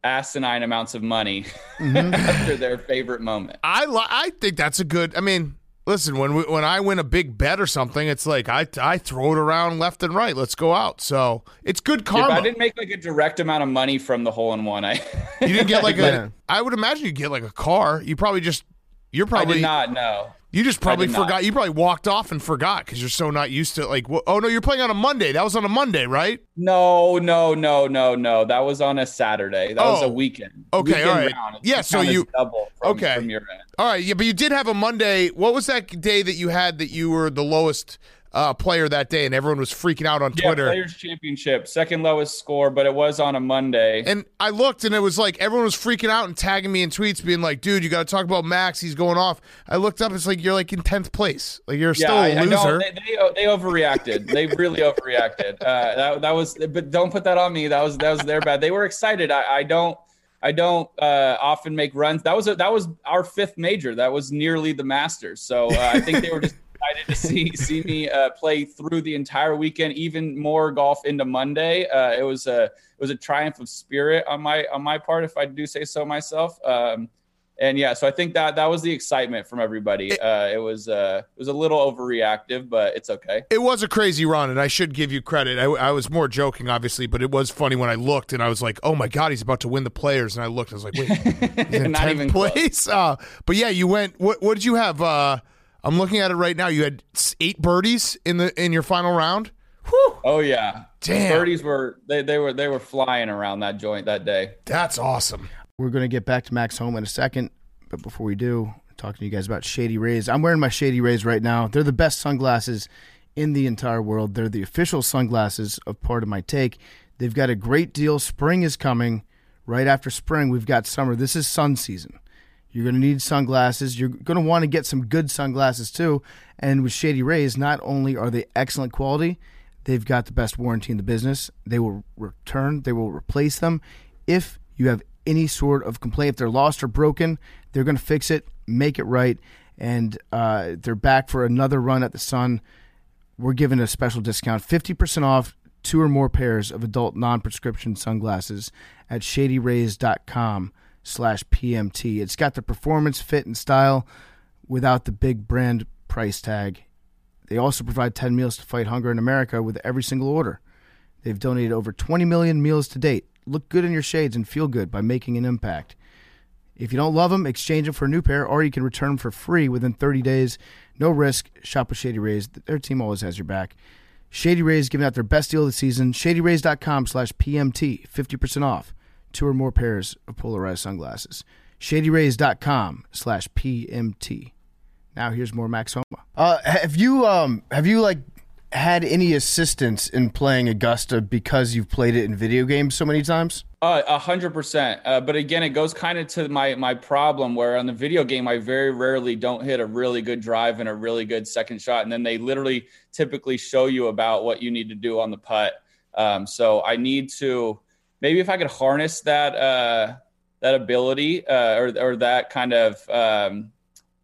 asinine amounts of money Mm-hmm. after their favorite moment. I li- I think that's a good. I mean, listen, when we, when I win a big bet or something, it's like I I throw it around left and right. Let's go out. So it's good Yeah, karma. but I didn't make like a direct amount of money from the hole in one. I You didn't get like Yeah. a. I would imagine you get like a car. You probably just. You're I probably did not know. You just probably did not. forgot. You probably walked off and forgot because you're so not used to like. wh- Oh no, you're playing on a Monday. That was on a Monday, right? No, no, no, no, no. That was on a Saturday. That was Oh. a weekend. Okay, Weekend all right. round. It Yeah, so counts as you- double from, okay. from your end. All right, yeah, but you did have a Monday. What was that day that you had that you were the lowest uh, player that day, and everyone was freaking out on Yeah, Twitter? Players Championship, second lowest score, but it was on a Monday. And I looked, and it was like everyone was freaking out and tagging me in tweets, being like, "Dude, you got to talk about Max. He's going off." I looked up; it's like you're like in tenth place. Like you're yeah, still I, a I loser. know they, they they overreacted. They really overreacted. Uh, that that was, but don't put that on me. That was that was their bad. They were excited. I, I don't. I don't uh, often make runs. That was a, that was our fifth major. That was nearly the Masters. So uh, I think they were just excited to see see me uh, play through the entire weekend, even more golf into Monday. Uh, it was a it was a triumph of spirit on my on my part, if I do say so myself. Um, and yeah, so I think that that was the excitement from everybody. Uh, it was uh, it was a little overreactive, but it's okay. It was a crazy run, and I should give you credit. I, I was more joking, obviously, but it was funny when I looked, and I was like, "Oh my god, he's about to win the Players!" And I looked, I was like, "Wait, he's in Not tenth even close. place." Uh, but yeah, you went. What, what did you have? Uh, I'm looking at it right now. You had s- eight birdies in the in your final round. Whew, Oh yeah, Damn. The birdies were they they were they were flying around that joint that day. that's awesome. We're going to get back to Max Homa in a second, but before we do, I'm talking to you guys about Shady Rays. I'm wearing my Shady Rays right now. They're the best sunglasses in the entire world. They're the official sunglasses of Part of My Take. They've got a great deal. Spring is coming. Right after spring, we've got summer. This is sun season. You're going to need sunglasses. You're going to want to get some good sunglasses too. And with Shady Rays, not only are they excellent quality, they've got the best warranty in the business. They will return, they will replace them. If you have any sort of complaint, if they're lost or broken, they're going to fix it, make it right, and uh, they're back for another run at the sun. We're giving a special discount, fifty percent off two or more pairs of adult non-prescription sunglasses at shadyrays.com slash PMT. It's got the performance, fit, and style without the big brand price tag. They also provide ten meals to fight hunger in America with every single order. They've donated over twenty million meals to date. Look good in your shades and feel good by making an impact. If you don't love them, exchange them for a new pair, or you can return them for free within thirty days. No risk. Shop with Shady Rays. Their team always has your back. Shady Rays giving out their best deal of the season. shadyrays.com slash PMT. fifty percent off. Two or more pairs of polarized sunglasses. shadyrays.com slash PMT. Now here's more Max Homa. Uh, have you um have you like had any assistance in playing Augusta because you've played it in video games so many times? Uh, A hundred percent. Uh, but again, it goes kind of to my my problem where on the video game, I very rarely don't hit a really good drive and a really good second shot. And then they literally typically show you about what you need to do on the putt. Um, so I need to, maybe if I could harness that, uh, that ability uh, or, or that kind of, um,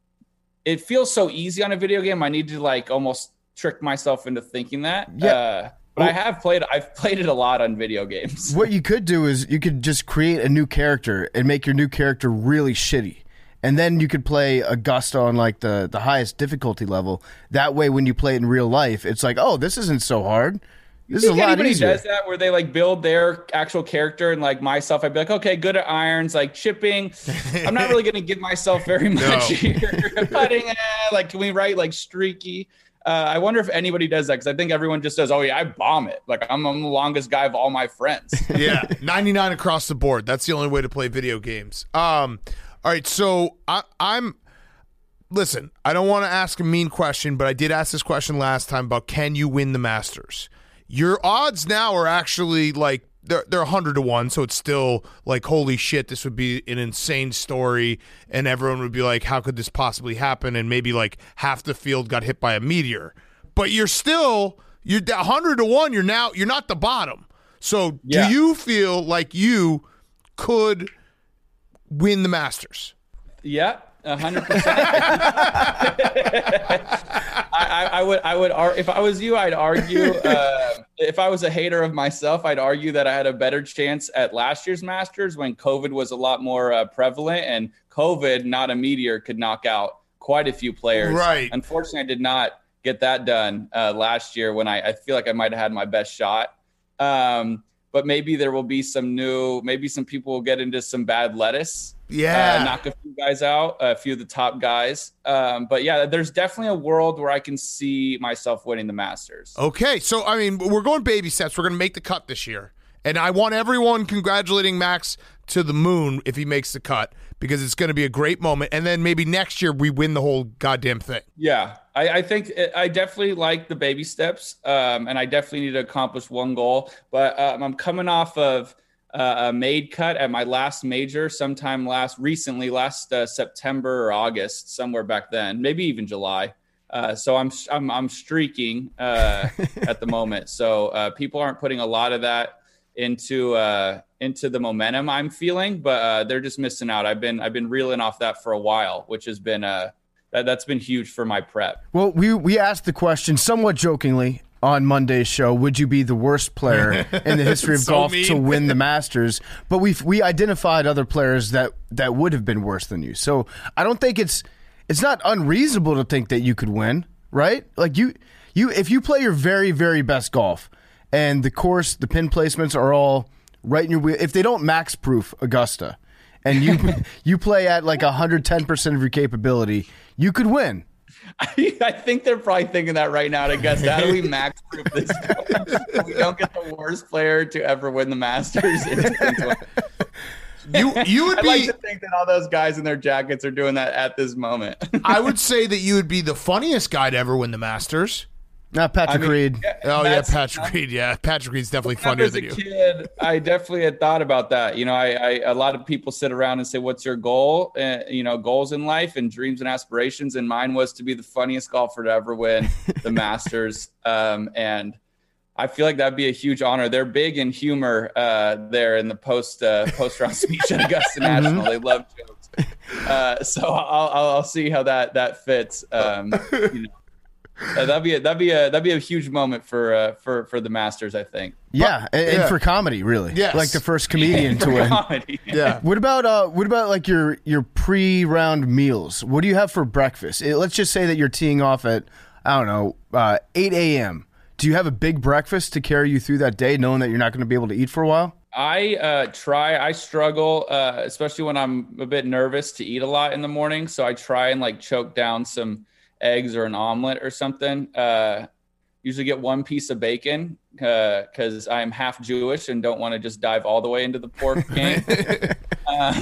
it feels so easy on a video game. I need to like almost trick myself into thinking that. Yeah. Uh, but I have played, I've played it a lot on video games. What you could do is you could just create a new character and make your new character really shitty. And then you could play Augusta on like the, the highest difficulty level. That way when you play it in real life, it's like, oh, this isn't so hard. This is a think lot anybody easier. does that where they like build their actual character and like myself, I'd be like, okay, good at irons, like chipping. I'm not really going to give myself very much here. Putting, eh, like, can we write like streaky? Uh, I wonder if anybody does that because I think everyone just does. Oh yeah, I bomb it. Like I'm, I'm the longest guy of all my friends. Yeah, ninety-nine across the board. That's the only way to play video games. Um, all right, so I, I'm. Listen, I don't want to ask a mean question, but I did ask this question last time about can you win the Masters? Your odds now are actually like they're they're one hundred to one, so it's still like holy shit, this would be an insane story, and everyone would be like, how could this possibly happen? And maybe like half the field got hit by a meteor, but you're still you're one hundred to one. You're now you're not the bottom. So Yeah. do you feel like you could win the Masters? Yeah, a hundred percent. I, I would, I would, ar- if I was you, I'd argue. Uh, if I was a hater of myself, I'd argue that I had a better chance at last year's Masters when COVID was a lot more uh, prevalent, and COVID, not a meteor, could knock out quite a few players. Right. Unfortunately, I did not get that done uh, last year when I, I feel like I might have had my best shot. Um, but maybe there will be some new, maybe some people will get into some bad lettuce. Yeah. Uh, knock a few guys out, a few of the top guys. Um, but yeah, there's definitely a world where I can see myself winning the Masters. Okay, so I mean, we're going baby steps. We're going to make the cut this year, and I want everyone congratulating Max to the moon if he makes the cut, because it's going to be a great moment. And then maybe next year we win the whole goddamn thing. Yeah, I, I think I definitely like the baby steps, um, and I definitely need to accomplish one goal. But um, I'm coming off of uh, a made cut at my last major sometime last recently, last uh, September or August, somewhere back then, maybe even July. Uh, so I'm I'm I'm streaking uh, at the moment. So uh, people aren't putting a lot of that into uh, into the momentum I'm feeling, but uh, they're just missing out. I've been I've been reeling off that for a while, which has been uh, that, that's been huge for my prep. Well, we we asked the question somewhat jokingly on Monday's show: would you be the worst player in the history of So golf mean. to win the Masters? But we we identified other players that that would have been worse than you. So I don't think it's it's not unreasonable to think that you could win, right? Like you you if you play your very very best golf, and the course, the pin placements are all right in your wheel. If they don't max proof Augusta, and you you play at like one hundred ten percent of your capability, you could win. I, I think they're probably thinking that right now. I guess how do we max proof this? So we don't get the worst player to ever win the Masters. You you would I'd be. like to think that all those guys in their jackets are doing that at this moment. I would say that you would be the funniest guy to ever win the Masters. Not Patrick I mean, Reed. yeah, Oh yeah, that's- Patrick Reed. Yeah, Patrick Reed's definitely When I funnier was than a you. kid, I definitely had thought about that. You know, I, I a lot of people sit around and say, "What's your goal?" Uh, you know, goals in life and dreams and aspirations. And mine was to be the funniest golfer to ever win the Masters. Um, and I feel like that'd be a huge honor. They're big in humor uh, there in the post uh, post round speech at Augusta National. They love jokes. Uh, so I'll, I'll I'll see how that that fits. Um, you know. Uh, that'd be a, that'd be a that'd be a huge moment for uh, for for the Masters, I think. Yeah, and, and yeah. for comedy, really. Yes. Like the first comedian to For win. comedy. Yeah. What about uh? What about like your your pre-round meals? What do you have for breakfast? Eh, let's just say that you're teeing off at I don't know uh, eight a.m. Do you have a big breakfast to carry you through that day, knowing that you're not going to be able to eat for a while? I uh, try. I struggle, uh, especially when I'm a bit nervous, to eat a lot in the morning. So I try and like choke down some eggs or an omelet or something. Uh, usually get one piece of bacon because uh, I'm half Jewish and don't want to just dive all the way into the pork game. um,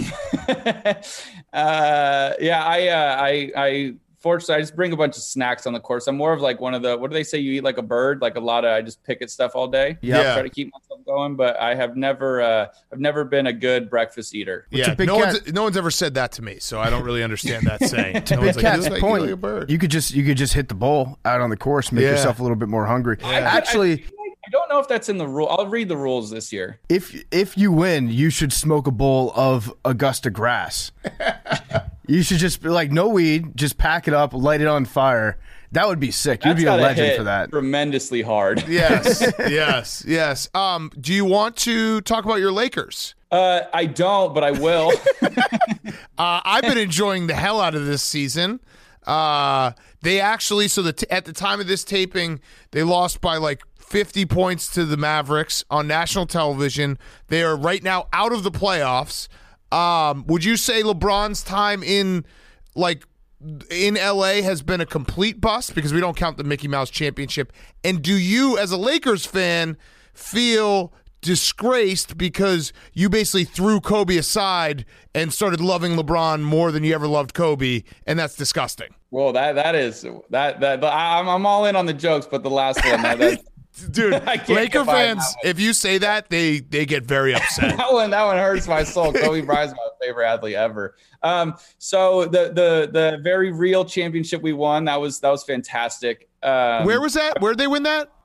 uh, yeah, I, uh, I, I, fortunately, I just bring a bunch of snacks on the course. I'm more of like one of the, what do they say? You eat like a bird, like a lot of, I just pick at stuff all day. Yeah. Try to keep myself going, but I have never, uh, I've never been a good breakfast eater. Yeah, Big no Cat- one's no one's ever said that to me, so I don't really understand that saying. To No Big one's like, "You Cat's look like- you point, look like a bird." you could just you could just hit the bowl out on the course, make Yeah. yourself a little bit more hungry. I- Actually, I don't know if that's in the rule. I'll read the rules this year. if if you win, you should smoke a bowl of Augusta grass. You should just be like no weed, just pack it up, light it on fire. That would be sick. You'd That's be a gotta legend hit for that. tremendously hard. Yes, yes, yes. Um, do you want to talk about your Lakers? Uh, I don't, but I will. Uh, I've been enjoying the hell out of this season. Uh, they actually, so the t- at the time of this taping, they lost by like fifty points to the Mavericks on national television. They are right now out of the playoffs. Um, would you say LeBron's time in like in L A has been a complete bust because we don't count the Mickey Mouse Championship? And do you, as a Lakers fan, feel disgraced because you basically threw Kobe aside and started loving LeBron more than you ever loved Kobe, and that's disgusting? Well, that that is that that. But I, I'm I'm all in on the jokes, but the last one, that, that, Dude, I can't Laker get behind fans, that one. if you say that, they they get very upset. that one that one hurts my soul. Kobe Bryant's my favorite athlete ever. Um, so the the the very real championship we won, that was that was fantastic. Um, Where was that? Where'd they win that?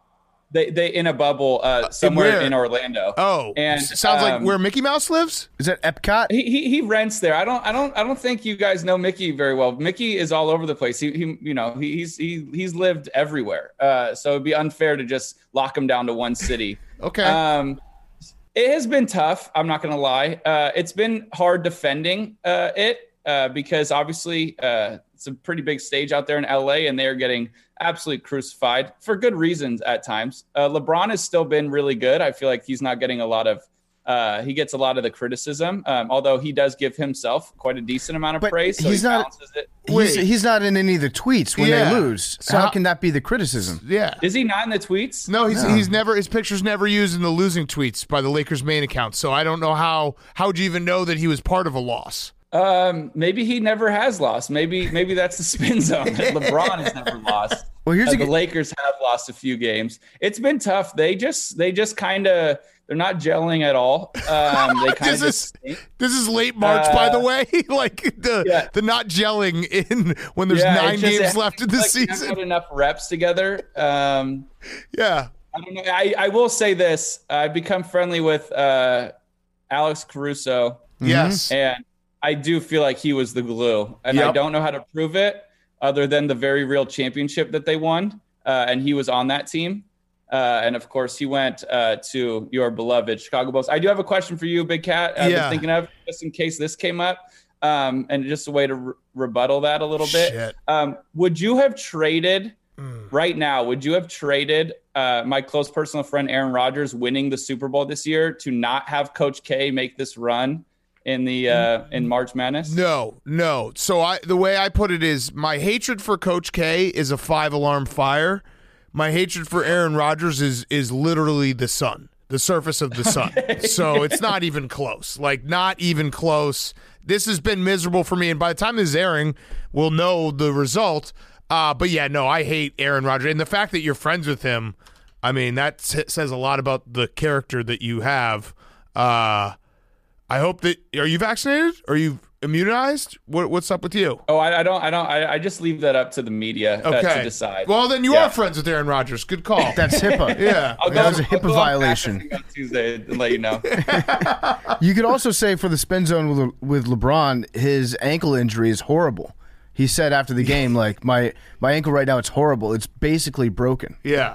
They they in a bubble uh, somewhere where? in Orlando. Oh, and s- sounds like um, where Mickey Mouse lives. Is that Epcot? He, he he rents there. I don't I don't I don't think you guys know Mickey very well. Mickey is all over the place. He, he you know he, he's he he's lived everywhere. Uh, so it'd be unfair to just lock him down to one city. Okay. Um, it has been tough. I'm not gonna lie. Uh, it's been hard defending uh, it uh, because obviously uh, it's a pretty big stage out there in L A, and they're getting absolutely crucified for good reasons at times. Uh, LeBron has still been really good. I feel like he's not getting a lot of. Uh, he gets a lot of the criticism, um, although he does give himself quite a decent amount of But praise. So he's he not- balances it. He's, Wait. he's not in any of the tweets when Yeah. they lose. So So how how- can that be the criticism? Yeah. Is he not in the tweets? No, he's he's never his picture's never used in the losing tweets by the Lakers main account. So I don't know how how would you even know that he was part of a loss? Um, maybe he never has lost. Maybe maybe that's the spin zone. that LeBron has never lost. Well, here's Uh, a the g- Lakers have lost a few games. It's been tough. They just they just kind of they're not gelling at all. Um, they kind of This is just stink. this is late March, by the Uh, way. like the yeah. the not gelling in when there's Yeah, nine it's just- games it left in the seems like we haven't season. had enough reps together. Um, Yeah. I don't know. I, I will say this. I've become friendly with uh, Alex Caruso, Yes. and I do feel like he was the glue. And I Yep. don't know how to prove it other than the very real championship that they won. Uh, and he was on that team. Uh, and, of course, he went uh, to your beloved Chicago Bulls. I do have a question for you, Big Cat. I've Yeah. been thinking of, just in case this came up, um, and just a way to re- rebuttal that a little bit. Shit. Um, would you have traded Mm. right now? Would you have traded uh, my close personal friend Aaron Rodgers winning the Super Bowl this year to not have Coach K make this run in the uh, in March Madness? No, no. So I the way I put it is my hatred for Coach K is a five alarm fire. My hatred for Aaron Rodgers is is literally the sun, the surface of the sun. So it's not even close. Like not even close. This has been miserable for me, and by the time this is airing, we'll know the result. Uh, but yeah, no, I hate Aaron Rodgers, and the fact that you're friends with him, I mean, that s- says a lot about the character that you have. Uh, I hope that are you vaccinated? Are you immunized? What, what's up with you? Oh, I, I don't. I don't. I, I just leave that up to the media uh, Okay, to decide. Well, then you Yeah. are friends with Aaron Rodgers. Good call. That's HIPAA. yeah. I'll go- that was a I'll HIPAA go on violation. practicing on Tuesday and let you know. You could also say for the spin zone with, Le- with LeBron, his ankle injury is horrible. He said after the game, like, my, my ankle right now, it's horrible. It's basically broken. Yeah.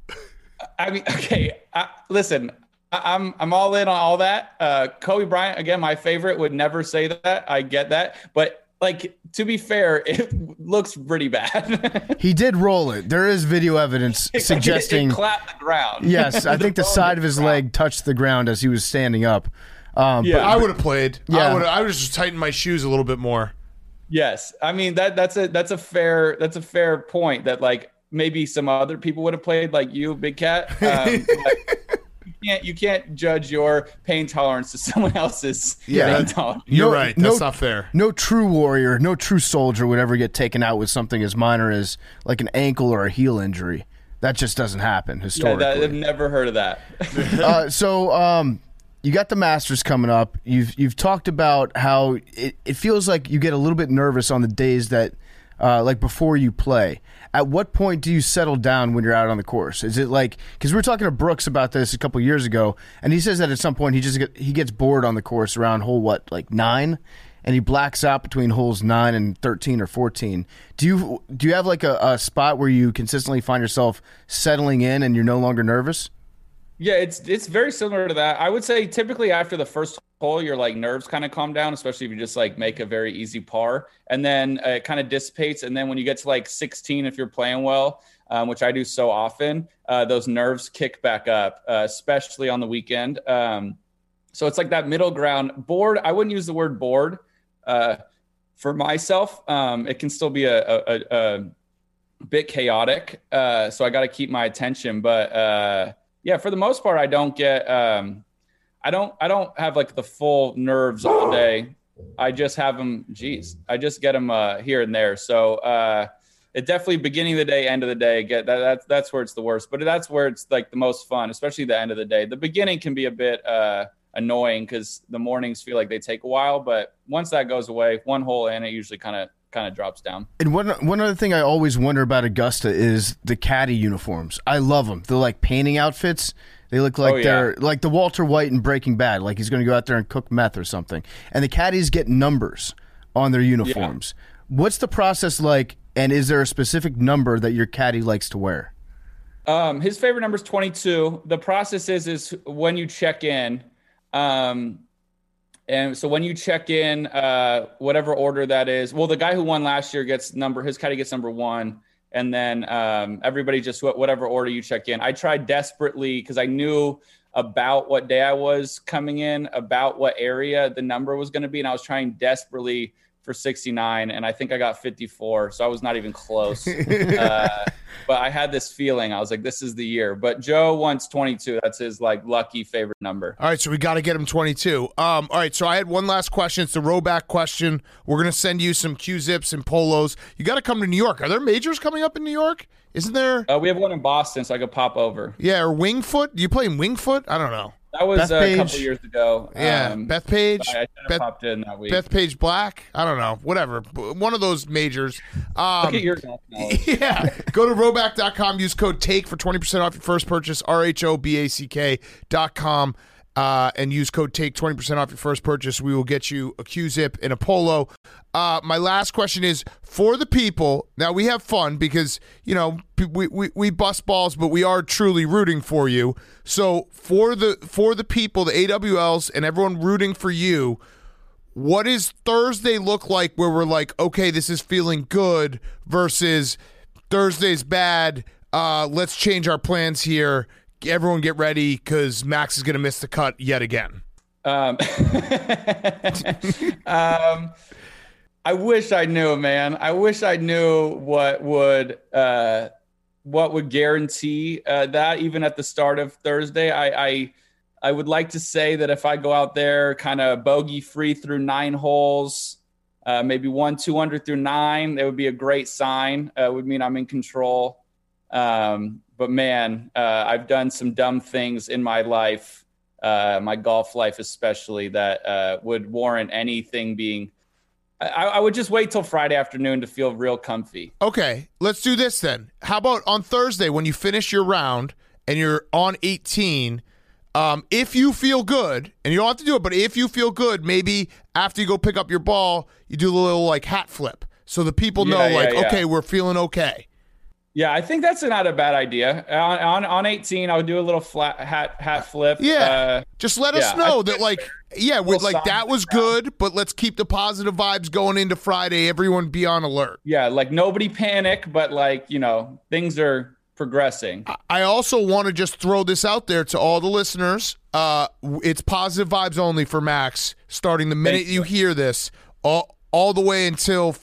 I mean, okay. I, listen, I, I'm I'm all in on all that. Uh, Kobe Bryant, again, my favorite, would never say that. I get that, but like to be fair, it looks pretty bad. He did roll it. There is video evidence suggesting. it, it clapped the ground. Yes, I think the phone side hit of his the ground. leg touched the ground as he was standing up. Um, Yeah. I would have played. Yeah. I would. I would have just tightened my shoes a little bit more. Yes, I mean that that's a that's a fair that's a fair point that like maybe some other people would have played like you, Big Cat. Um, but you can't you can't judge your pain tolerance to someone else's Yeah. pain tolerance. You're No- right. no- That's not fair. No true warrior, no true soldier would ever get taken out with something as minor as like an ankle or a heel injury. That just doesn't happen Yeah, historically. that, I've never heard of that. uh, so um, you got the Masters coming up. You've you've talked about how it, it feels like you get a little bit nervous on the days that, uh, like before you play. At what point do you settle down when you're out on the course? Is it like, because we were talking to Brooks about this a couple years ago, and he says that at some point he just get, he gets bored on the course around hole what, like nine, and he blacks out between holes nine and thirteen or fourteen. Do you do you have like a, a spot where you consistently find yourself settling in and you're no longer nervous? Yeah, it's it's very similar to that. I would say typically after the first hole, your like nerves kind of calm down, especially if you just like make a very easy par, and then uh, it kind of dissipates. And then when you get to like sixteen, if you're playing well, um, which I do so often, uh, those nerves kick back up, uh, especially on the weekend. Um, so it's like that middle ground. Bored, I wouldn't use the word bored uh, for myself. Um, it can still be a, a, a, a bit chaotic, uh, so I got to keep my attention, but. Uh, Yeah, for the most part, I don't get, um, I don't, I don't have like the full nerves all day. I just have them. Geez, I just get them uh, here and there. So uh, it definitely beginning of the day, end of the day. Get that. That's that's where it's the worst, but that's where it's like the most fun, especially the end of the day. The beginning can be a bit uh, annoying because the mornings feel like they take a while, but once that goes away, one hole in, it usually kind of kind of drops down. And one one other thing I always wonder about Augusta is the caddy uniforms. I love them. They're like painting outfits. They look like Oh, yeah. they're like the Walter White in Breaking Bad, like he's going to go out there and cook meth or something. And the caddies get numbers on their uniforms. What's the process like, and is there a specific number that your caddy likes to wear? Um, his favorite number is twenty-two. The process is is when you check in. Um, and so when you check in, uh, whatever order that is, well, the guy who won last year gets number, his caddy gets number one. And then um, everybody just whatever order you check in. I tried desperately because I knew about what day I was coming in, about what area the number was going to be. And I was trying desperately for sixty-nine, and I think I got fifty-four. So I was not even close. uh, but I had this feeling. I was like, this is the year. But Joe wants twenty-two. That's his like lucky favorite number. All right, so we got to get him twenty-two. Um, all right, so I had one last question. It's the rowback question. We're going to send you some Q-zips and polos. You got to come to New York. Are there majors coming up in New York? Isn't there? Uh, we have one in Boston, so I could pop over. Yeah, or Wingfoot? Do you play in Wingfoot? I don't know. That was uh, a Bethpage. couple years ago. Yeah, Um, Beth Page. I, I should have Beth, popped in that week. Beth Page Black? I don't know. Whatever. One of those majors. Um, Look at your golf knowledge. Yeah. Go to rowback dot com. Use code TAKE for twenty percent off your first purchase. R H O B A C K dot com. Uh, and use code TAKE, twenty percent off your first purchase. We will get you a Q-zip and a polo. Uh, my last question is for the people. Now, we have fun because, you know, we, we, we bust balls, but we are truly rooting for you. So for the for the people, the A W Ls, and everyone rooting for you, what does Thursday look like where we're like, okay, this is feeling good versus Thursday's bad, uh, let's change our plans here. Everyone get ready because Max is going to miss the cut yet again. Um, um, I wish I knew, man. I wish I knew what would uh, what would guarantee uh, that even at the start of Thursday. I, I I would like to say that if I go out there kind of bogey free through nine holes, uh, maybe one two under through nine, that would be a great sign. Uh, it would mean I'm in control. Um, but man, uh, I've done some dumb things in my life, uh, my golf life especially, that uh, would warrant anything being. I, I would just wait till Friday afternoon to feel real comfy. Okay, let's do this then. How about on Thursday when you finish your round and you're on eighteen? Um, if you feel good, and you don't have to do it, but if you feel good, maybe after you go pick up your ball, you do a little like hat flip, so the people know, Yeah, yeah, like, yeah. okay, we're feeling okay. Yeah, I think that's not a bad idea. On on, on eighteen, I would do a little flat hat hat flip. Yeah, Uh, just let us yeah, know I that, think like, yeah, we little like sign that in was the crowd. good, but let's keep the positive vibes going into Friday. Everyone be on alert. yeah, like nobody panic, but like, you know, things are progressing. I also want to just throw this out there to all the listeners. Uh, it's positive vibes only for Max, starting the minute Thank you you. hear this, all all the way until.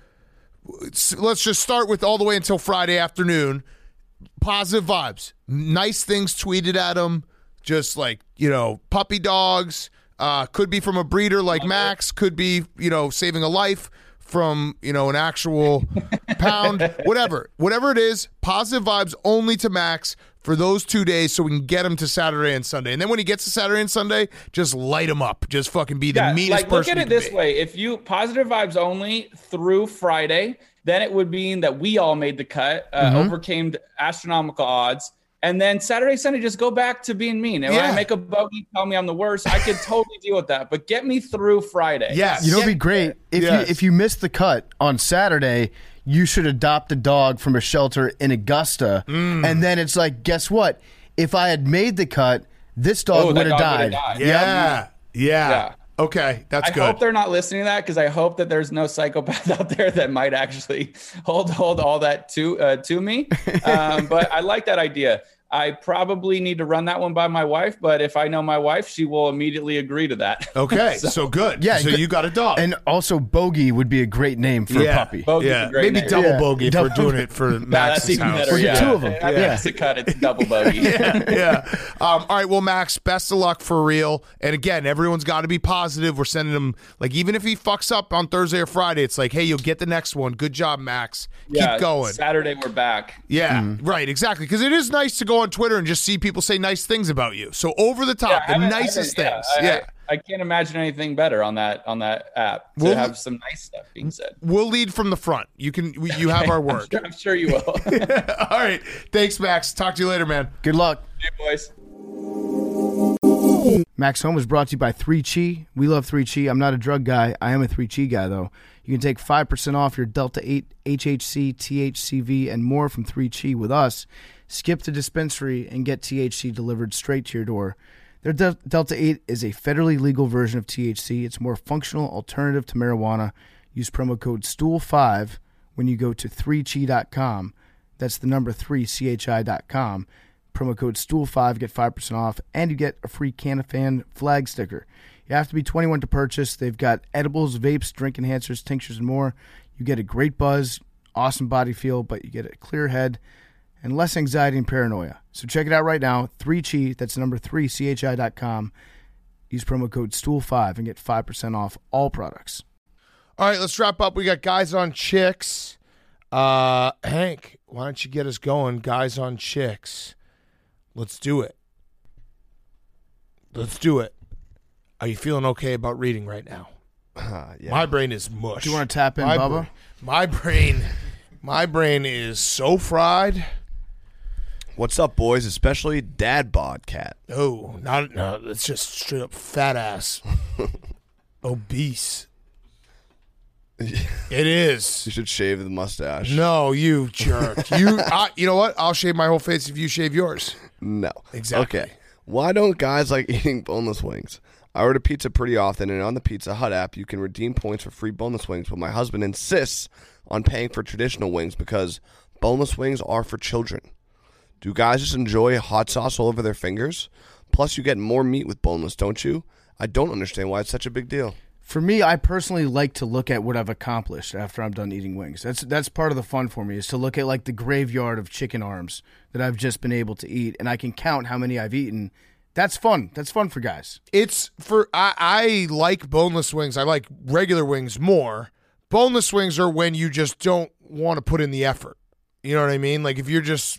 Let's just start with all the way until Friday afternoon. Positive vibes, nice things tweeted at him, just like, you know, puppy dogs. Uh, could be from a breeder like Max. Could be, you know, saving a life from, you know, an actual pound. Whatever, whatever it is. Positive vibes only to Max for those two days, so we can get him to Saturday and Sunday. And then when he gets to Saturday and Sunday, just light him up. Just fucking be the Yeah, meanest like look person. at you it can this be. way: if you positive vibes only through Friday, then it would mean that we all made the cut, uh, Mm-hmm. overcame the astronomical odds, and then Saturday, Sunday, just go back to being mean. And when Yeah. I make a bogey, tell me I'm the worst. I could totally deal with that, but get me through Friday. Yes. You know, Yeah. it'd be great if Yes. you if you miss the cut on Saturday. You should adopt a dog from a shelter in Augusta, Mm. and then it's like, guess what? If I had made the cut, this dog Oh, that would have dog would've died. died. Yeah. Yeah. Yeah. Okay, that's I good. hope they're not listening to that, because I hope that there's no psychopath out there that might actually hold hold all that to uh, to me. Um, but I like that idea. I probably need to run that one by my wife, but if I know my wife, she will immediately agree to that. Okay, so, good. Yeah, so good. you got a dog. And also, Bogey would be a great name for yeah. a puppy. Bogey's yeah, a great maybe name. double Yeah. bogey if Double- we're doing it for Nah, that's Max's even house. better. Or Yeah. two of 'em. I Yeah. yeah. to cut. It's double bogey. yeah. Um, all right. Well, Max, best of luck for real. And again, everyone's got to be positive. We're sending him, like, even if he fucks up on Thursday or Friday, it's like, hey, you'll get the next one. Good job, Max. Yeah, Keep going. Saturday we're back. Yeah, right. Exactly. Because it is nice to go on Twitter and just see people say nice things about you. So over the top, Yeah, I the haven't- nicest I haven't- things. yeah, Yeah. I, I can't imagine anything better on that on that app to We'll- have some nice stuff being said. We'll lead from the front. You can. We, you have our I'm word. sure, I'm sure you will. All right. Thanks, Max. Talk to you later, man. Good luck. Hey, boys. Max Home is brought to you by three Chi. We love three Chi. I'm not a drug guy. I am a three Chi guy, though. You can take five percent off your Delta eight, H H C, T H C V, and more from three Chi with us. Skip the dispensary and get T H C delivered straight to your door. Their Del- Delta eight is a federally legal version of T H C. It's a more functional alternative to marijuana. Use promo code stool five when you go to three chi dot com. That's the number three, C H I dot com. Promo code stool five, get five percent off, and you get a free Canafan flag sticker. You have to be twenty-one to purchase. They've got edibles, vapes, drink enhancers, tinctures, and more. You get a great buzz, awesome body feel, but you get a clear head and less anxiety and paranoia. So check it out right now. three Chi, that's the number three, C H I dot com. Use promo code stool five and get five percent off all products. All right, let's wrap up. We got guys on chicks. Uh, Hank, why don't you get us going? Guys on chicks. Let's do it. Let's do it. Are you feeling okay about reading right now? Uh, yeah. My brain is mush. Do you want to tap in, my Bubba? Brain, my brain, my brain is so fried. What's up, boys? Especially Dad Bod Cat. Oh, not no. It's just straight up fat ass, obese. It is. You should shave the mustache. No, you jerk. You, I, you know what? I'll shave my whole face if you shave yours. No. Exactly. Okay. Why don't guys like eating boneless wings? I order pizza pretty often, and on the Pizza Hut app, you can redeem points for free boneless wings, but my husband insists on paying for traditional wings because boneless wings are for children. Do guys just enjoy hot sauce all over their fingers? Plus, you get more meat with boneless, don't you? I don't understand why it's such a big deal. For me, I personally like to look at what I've accomplished after I'm done eating wings. That's that's part of the fun for me, is to look at like the graveyard of chicken arms that I've just been able to eat, and I can count how many I've eaten. That's fun. That's fun for guys. It's for I, I like boneless wings. I like regular wings more. Boneless wings are when you just don't want to put in the effort. You know what I mean? Like if you're just,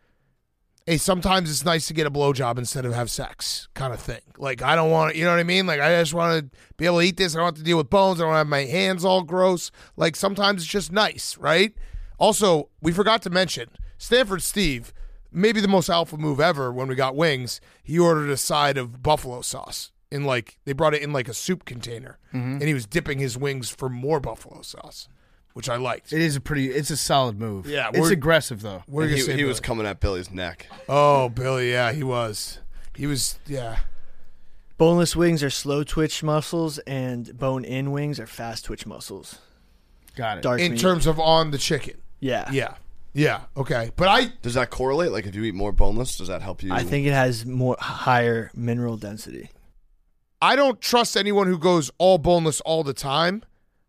hey, sometimes it's nice to get a blowjob instead of have sex, kind of thing. Like I don't want to, you know what I mean? Like I just want to be able to eat this. I don't have to deal with bones. I don't have my hands all gross. Like sometimes it's just nice, right? Also, we forgot to mention Stanford Steve. Maybe the most alpha move ever when we got wings, he ordered a side of buffalo sauce in like, they brought it in like a soup container and he was dipping his wings for more buffalo sauce, which I liked. It is a pretty, it's a solid move. Yeah, It's we're- aggressive, though. What are And you he gonna say, he was Billy? coming at Billy's neck. Oh, Billy, yeah, he was. He was, yeah. Boneless wings are slow twitch muscles, and bone-in wings are fast twitch muscles. Got it. Dark In meat. terms of on the chicken. yeah, Yeah. Yeah. Okay. But I, Does that correlate? Like if you eat more boneless, does that help you? I think it has more higher mineral density. I don't trust anyone who goes all boneless all the time.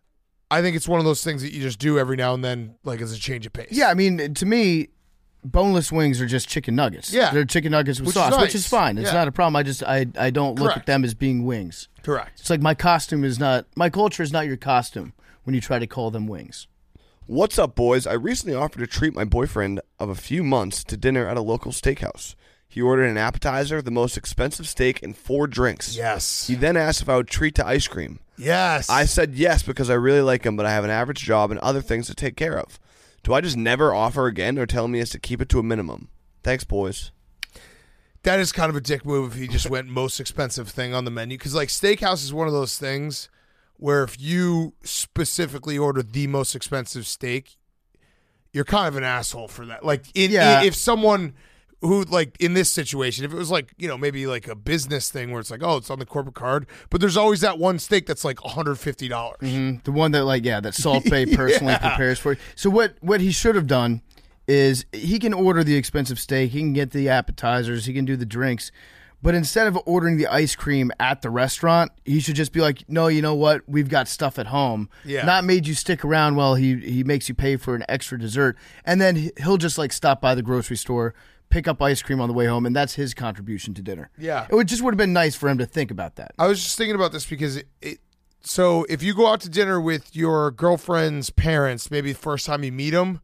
I think it's one of those things that you just do every now and then, like as a change of pace. Yeah, I mean, to me, boneless wings are just chicken nuggets. Yeah. They're chicken nuggets with Which is sauce, nice. which is fine. It's Yeah. not a problem. I just, I, I don't look Correct. at them as being wings. Correct. It's like my costume is not, my culture is not your costume when you try to call them wings. What's up, boys? I recently offered to treat my boyfriend of a few months to dinner at a local steakhouse. He ordered an appetizer, the most expensive steak, and four drinks. Yes. He then asked if I would treat to ice cream. Yes. I said yes because I really like him, but I have an average job and other things to take care of. Do I just never offer again or tell him he has to keep it to a minimum? Thanks, boys. That is kind of a dick move if he just went most expensive thing on the menu. Because, like, steakhouse is one of those things where if you specifically order the most expensive steak, you're kind of an asshole for that. Like, in, Yeah. in- if someone who, like, in this situation, if it was like, you know, maybe like a business thing where it's like, oh, it's on the corporate card, but there's always that one steak that's like one hundred fifty dollars. Mm, the one that, like, yeah, that Salt Bay personally prepares for you. So what, what he should have done is he can order the expensive steak, he can get the appetizers, he can do the drinks, but instead of ordering the ice cream at the restaurant, he should just be like, no, you know what? We've got stuff at home. Yeah. Not made you stick around while he, he makes you pay for an extra dessert. And then he- he'll just, like, stop by the grocery store, pick up ice cream on the way home, and that's his contribution to dinner. Yeah. It would just would have been nice for him to think about that. I was just thinking about this because it, it so if you go out to dinner with your girlfriend's parents, maybe the first time you meet them,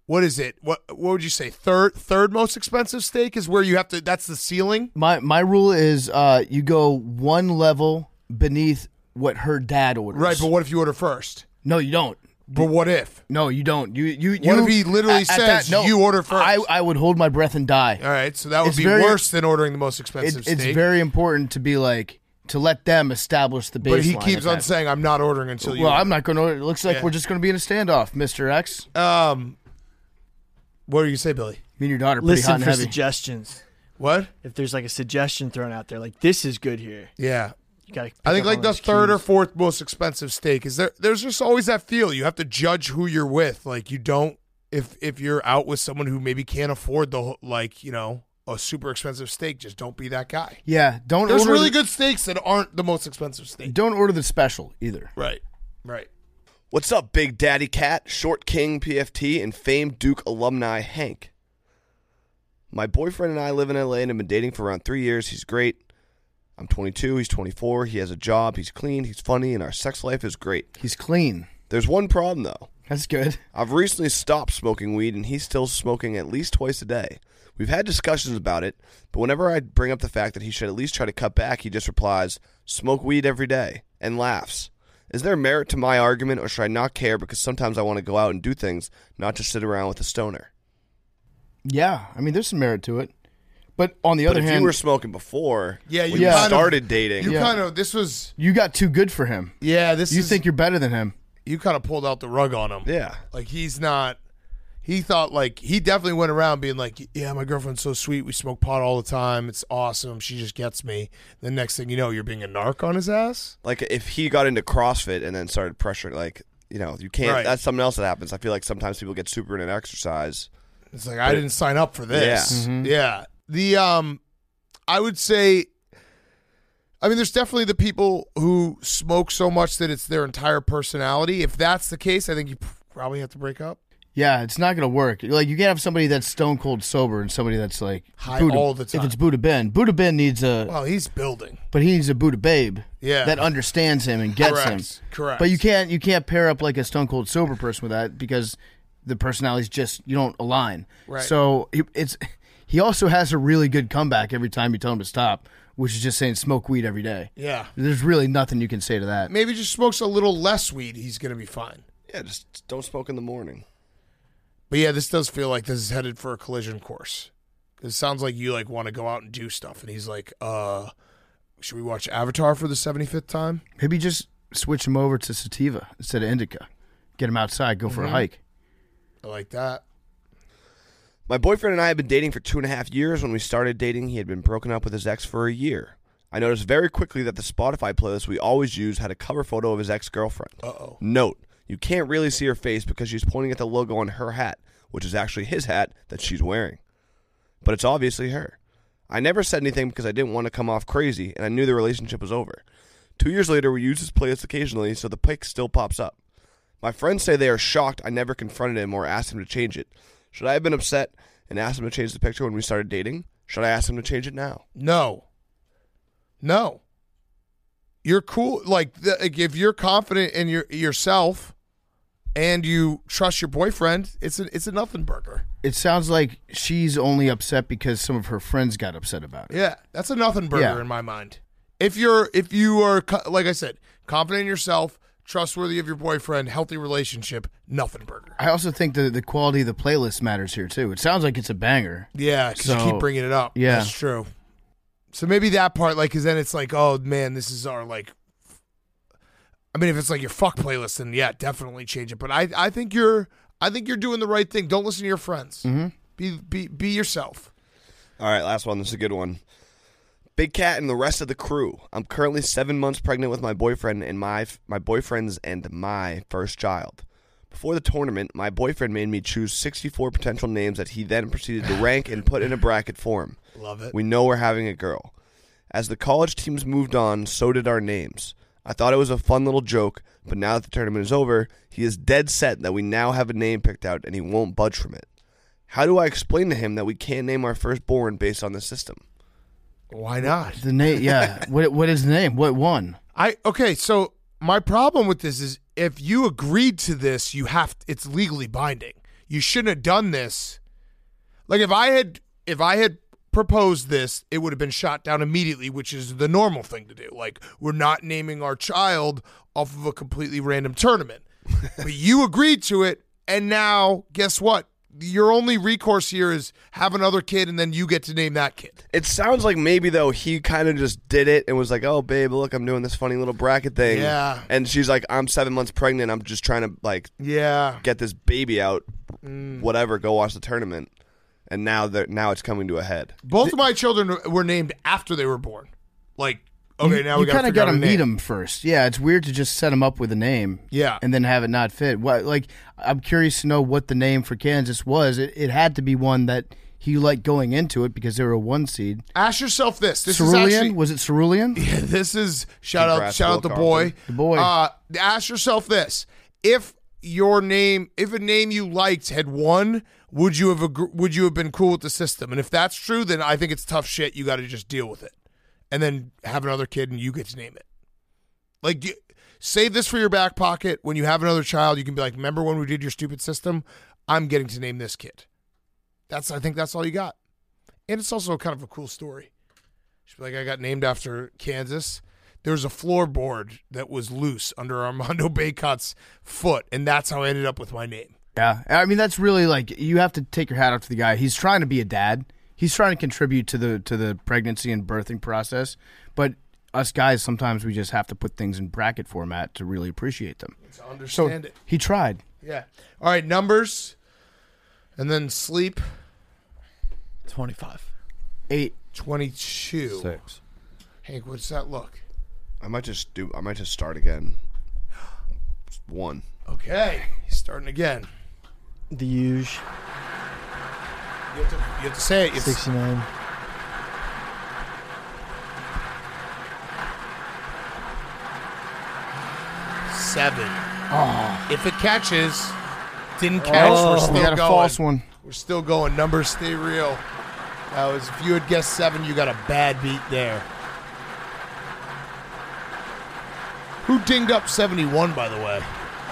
what is it? What what would you say? Third third most expensive steak is where you have to. That's the ceiling. My my rule is uh, you go one level beneath what her dad orders. Right, but what if you order first? No, you don't. But what if? No, you don't. You you. What you, if he literally at- at says that- no, you order first? I I would hold my breath and die. All right, so that would It's be very- worse than ordering the most expensive It, it's steak. very important to be like to let them establish the baseline. but he at keeps on that. saying, "I'm not ordering until you." Well, order." I'm not going to. It looks like Yeah. we're just going to be in a standoff, Mister X. Um, what do you say, Billy? Me and your daughter are pretty hot Listen and for heavy. suggestions. What? If there's like a suggestion thrown out there, like this is good here. Yeah, You gotta. I think pick up like on the those third or cues. fourth most expensive steak is there. There's just always that feel. You have to judge who you're with. Like you don't if if you're out with someone who maybe can't afford the whole- like you know a super expensive steak. Just don't be that guy. Yeah, don't There's order really the, good steaks that aren't the most expensive steak. Don't order the special either. Right, right. What's up, Big Daddy Cat, Short King P F T, and famed Duke alumni Hank? My boyfriend and I live in L A and have been dating for around three years. He's great. I'm twenty-two. He's twenty-four. He has a job. He's clean. He's funny, and our sex life is great. He's clean. There's one problem, though. That's good. I've recently stopped smoking weed, and he's still smoking at least twice a day. We've had discussions about it, but whenever I bring up the fact that he should at least try to cut back, he just replies, "Smoke weed every day," and laughs. Is there merit to my argument, or should I not care because sometimes I want to go out and do things, not just sit around with a stoner? Yeah, I mean, there's some merit to it. But on the But other if hand, you were smoking before, Yeah, you when Yeah. you kind of- started dating, You Yeah. kind of this was you got too good for him. yeah. This You is, think you're better than him. you kind of pulled out the rug on him. yeah. Like he's not. He thought like he definitely went around being like, yeah, my girlfriend's so sweet. We smoke pot all the time. It's awesome. She just gets me. The next thing you know, you're being a narc on his ass. Like if he got into CrossFit and then started pressuring, like, you know, you can't, Right. that's something else that happens. I feel like sometimes people get super into exercise. It's like I didn't sign up for this. Yeah. Yeah. The um, I would say. I mean, there's definitely the people who smoke so much that it's their entire personality. If that's the case, I think you probably have to break up. Yeah, it's not going to work. Like, you can't have somebody that's stone cold sober and somebody that's like High Buddha, all the time. If it's Buddha Ben, Buddha Ben needs a, Well, he's building. but he needs a Buddha babe. Yeah. that understands him and gets Correct. him. Correct. But you can't you can't pair up like a stone cold sober person with that because the personalities just you don't align. Right. So it- it's he also has a really good comeback every time you tell him to stop, which is just saying smoke weed every day. Yeah. There's really nothing you can say to that. Maybe just smokes a little less weed. He's gonna be fine. Yeah, just don't smoke in the morning. But yeah, this does feel like this is headed for a collision course. It sounds like you like want to go out and do stuff, and he's like, "Uh, should we watch Avatar for the seventy-fifth time?" Maybe just switch him over to sativa instead of indica. Get him outside, go for Mm-hmm. a hike. I like that. My boyfriend and I had been dating for two and a half years. When we started dating, he had been broken up with his ex for a year. I noticed very quickly that the Spotify playlist we always use had a cover photo of his ex-girlfriend. Uh-oh. Note, you can't really see her face because she's pointing at the logo on her hat, which is actually his hat that she's wearing. But it's obviously her. I never said anything because I didn't want to come off crazy, and I knew the relationship was over. Two years later, we use his playlist occasionally, so the pic still pops up. My friends say they are shocked I never confronted him or asked him to change it. Should I have been upset and asked him to change the picture when we started dating? Should I ask him to change it now? No. No. You're cool. Like, the, like if you're confident in your yourself and you trust your boyfriend, it's a it's a nothing burger. It sounds like she's only upset because some of her friends got upset about it. Yeah, that's a nothing burger Yeah. in my mind. If you're if you are co- like I said, confident in yourself, trustworthy of your boyfriend, healthy relationship, nothing burger. I also think the the quality of the playlist matters here too. It sounds like it's a banger. Yeah, because you So, keep bringing it up. yeah. That's true. So maybe that part, like, because then it's like, oh, man, this is our, like, I mean, if it's like your fuck playlist, then yeah, definitely change it. But I, I think you're, I think you're doing the right thing. Don't listen to your friends. Mm-hmm. Be, be, be yourself. All right, last one. This is a good one. Big Cat and the rest of the crew. I'm currently seven months pregnant with my boyfriend and my my boyfriend's and my first child. Before the tournament, my boyfriend made me choose sixty-four potential names that he then proceeded to rank and put in a bracket for him. Love it. We know we're having a girl. As the college teams moved on, so did our names. I thought it was a fun little joke, but now that the tournament is over, he is dead set that we now have a name picked out and he won't budge from it. How do I explain to him that we can't name our firstborn based on the system? Why not? The name, yeah. what what is the name? What one? I okay. So my problem with this is if you agreed to this, you have it's legally binding. you shouldn't have done this. Like if I had if I had proposed this, it would have been shot down immediately, which is the normal thing to do. Like, we're not naming our child off of a completely random tournament. But you agreed to it, and now guess what? Your only recourse here is have another kid, and then you get to name that kid. It sounds like maybe, though, he kind of just did it and was like, oh, babe, look, I'm doing this funny little bracket thing. Yeah. And she's like, I'm seven months pregnant. I'm just trying to, like, yeah, get this baby out, mm. whatever, go watch the tournament. And now that now it's coming to a head. Both of my children were named after they were born. Like, okay, you, now we got to kind of got to meet them first. Yeah, it's weird to just set them up with a name. Yeah, and then have it not fit. What? Like, I'm curious to know what the name for Kansas was. It, it had to be one that he liked going into it because they were a one seed. Ask yourself this: This Cerulean? is actually Was it Cerulean? Yeah, this is shout Congrats, out, shout out the Will boy, Carlton. The boy. Uh, ask yourself this: If your name, if a name you liked had won, would you have agr- would you have been cool with the system? And if that's true, then I think it's tough shit. You got to just deal with it, and then have another kid, and you get to name it. Like, you, save this for your back pocket. When you have another child, you can be like, "Remember when we did your stupid system? I'm getting to name this kid." That's I think that's all you got, and it's also kind of a cool story. She'd be like, "I got named after Kansas." There was a floorboard that was loose under Armando Bacot's foot, and that's how I ended up with my name. Yeah, I mean that's really like you have to take your hat off to the guy. He's trying to be a dad. He's trying to contribute to the to the pregnancy and birthing process. But us guys, sometimes we just have to put things in bracket format to really appreciate them. To understand so it. He tried. Yeah. All right, numbers, and then sleep. twenty-five. Eight. twenty-two. Six. Hank, what's that look? I might just do. I might just start again. Just one. Okay, he's starting again. The huge. You have to, you have to say it. You have to- sixty-nine. Seven. Oh. If it catches, didn't catch, we're Oh, still we got a going. false one. We're still going. Numbers stay real. That was, if you had guessed seven, you got a bad beat there. Who dinged up seventy-one, by the way?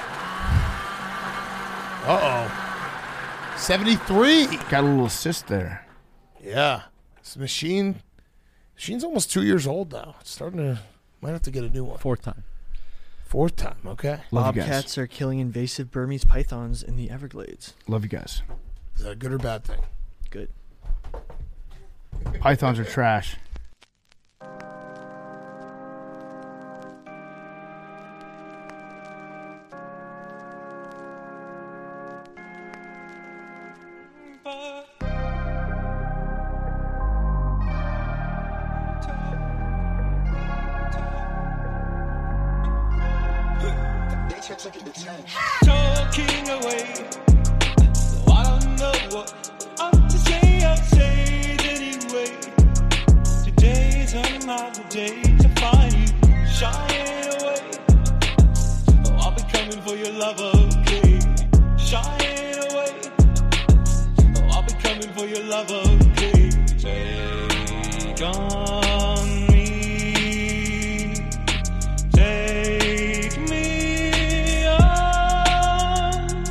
Uh-oh. seventy-three. Got a little assist there. Yeah. This machine, machine's almost two years old now. It's starting to, might have to get a new one. Fourth time. Fourth time, okay. Love you guys. Bobcats are killing invasive Burmese pythons in the Everglades. Love you guys. Is that a good or bad thing? Good. Pythons are trash. Talking away, so I don't know what I'm to say. I'll say it anyway. Today's another day to find you shying away. Oh, I'll be coming for your love, okay? Shying away. Oh, I'll be coming for your love, okay? Take on me. Take me on.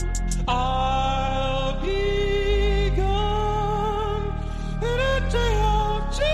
I'll be gone in a day or two.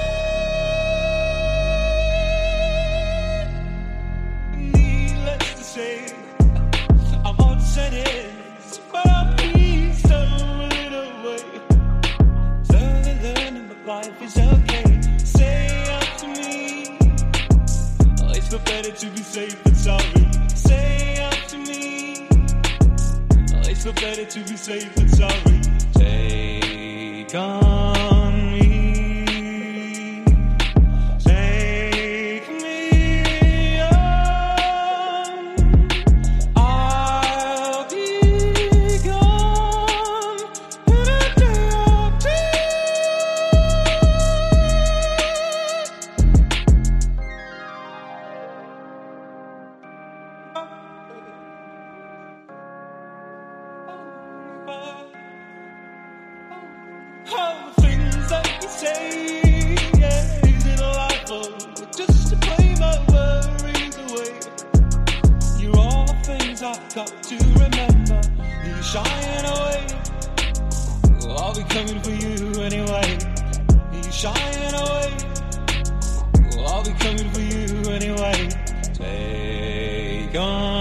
Needless to say, I'm on sentence, but I'm pleased stumbling away. Learning, learning, but life is okay. Say up to me. Oh, it's no better to be safe than sorry. Say up to me. Oh, it's no better to be safe than sorry. Take on me. Take me on. I'll be gone in a day or two. All the things that you say, yeah, is it a life or just to play my worries away? You're all the things I've got to remember. You're shying away. I'll be coming for you anyway. You shying away. Well, I'll be coming for you anyway. Take on.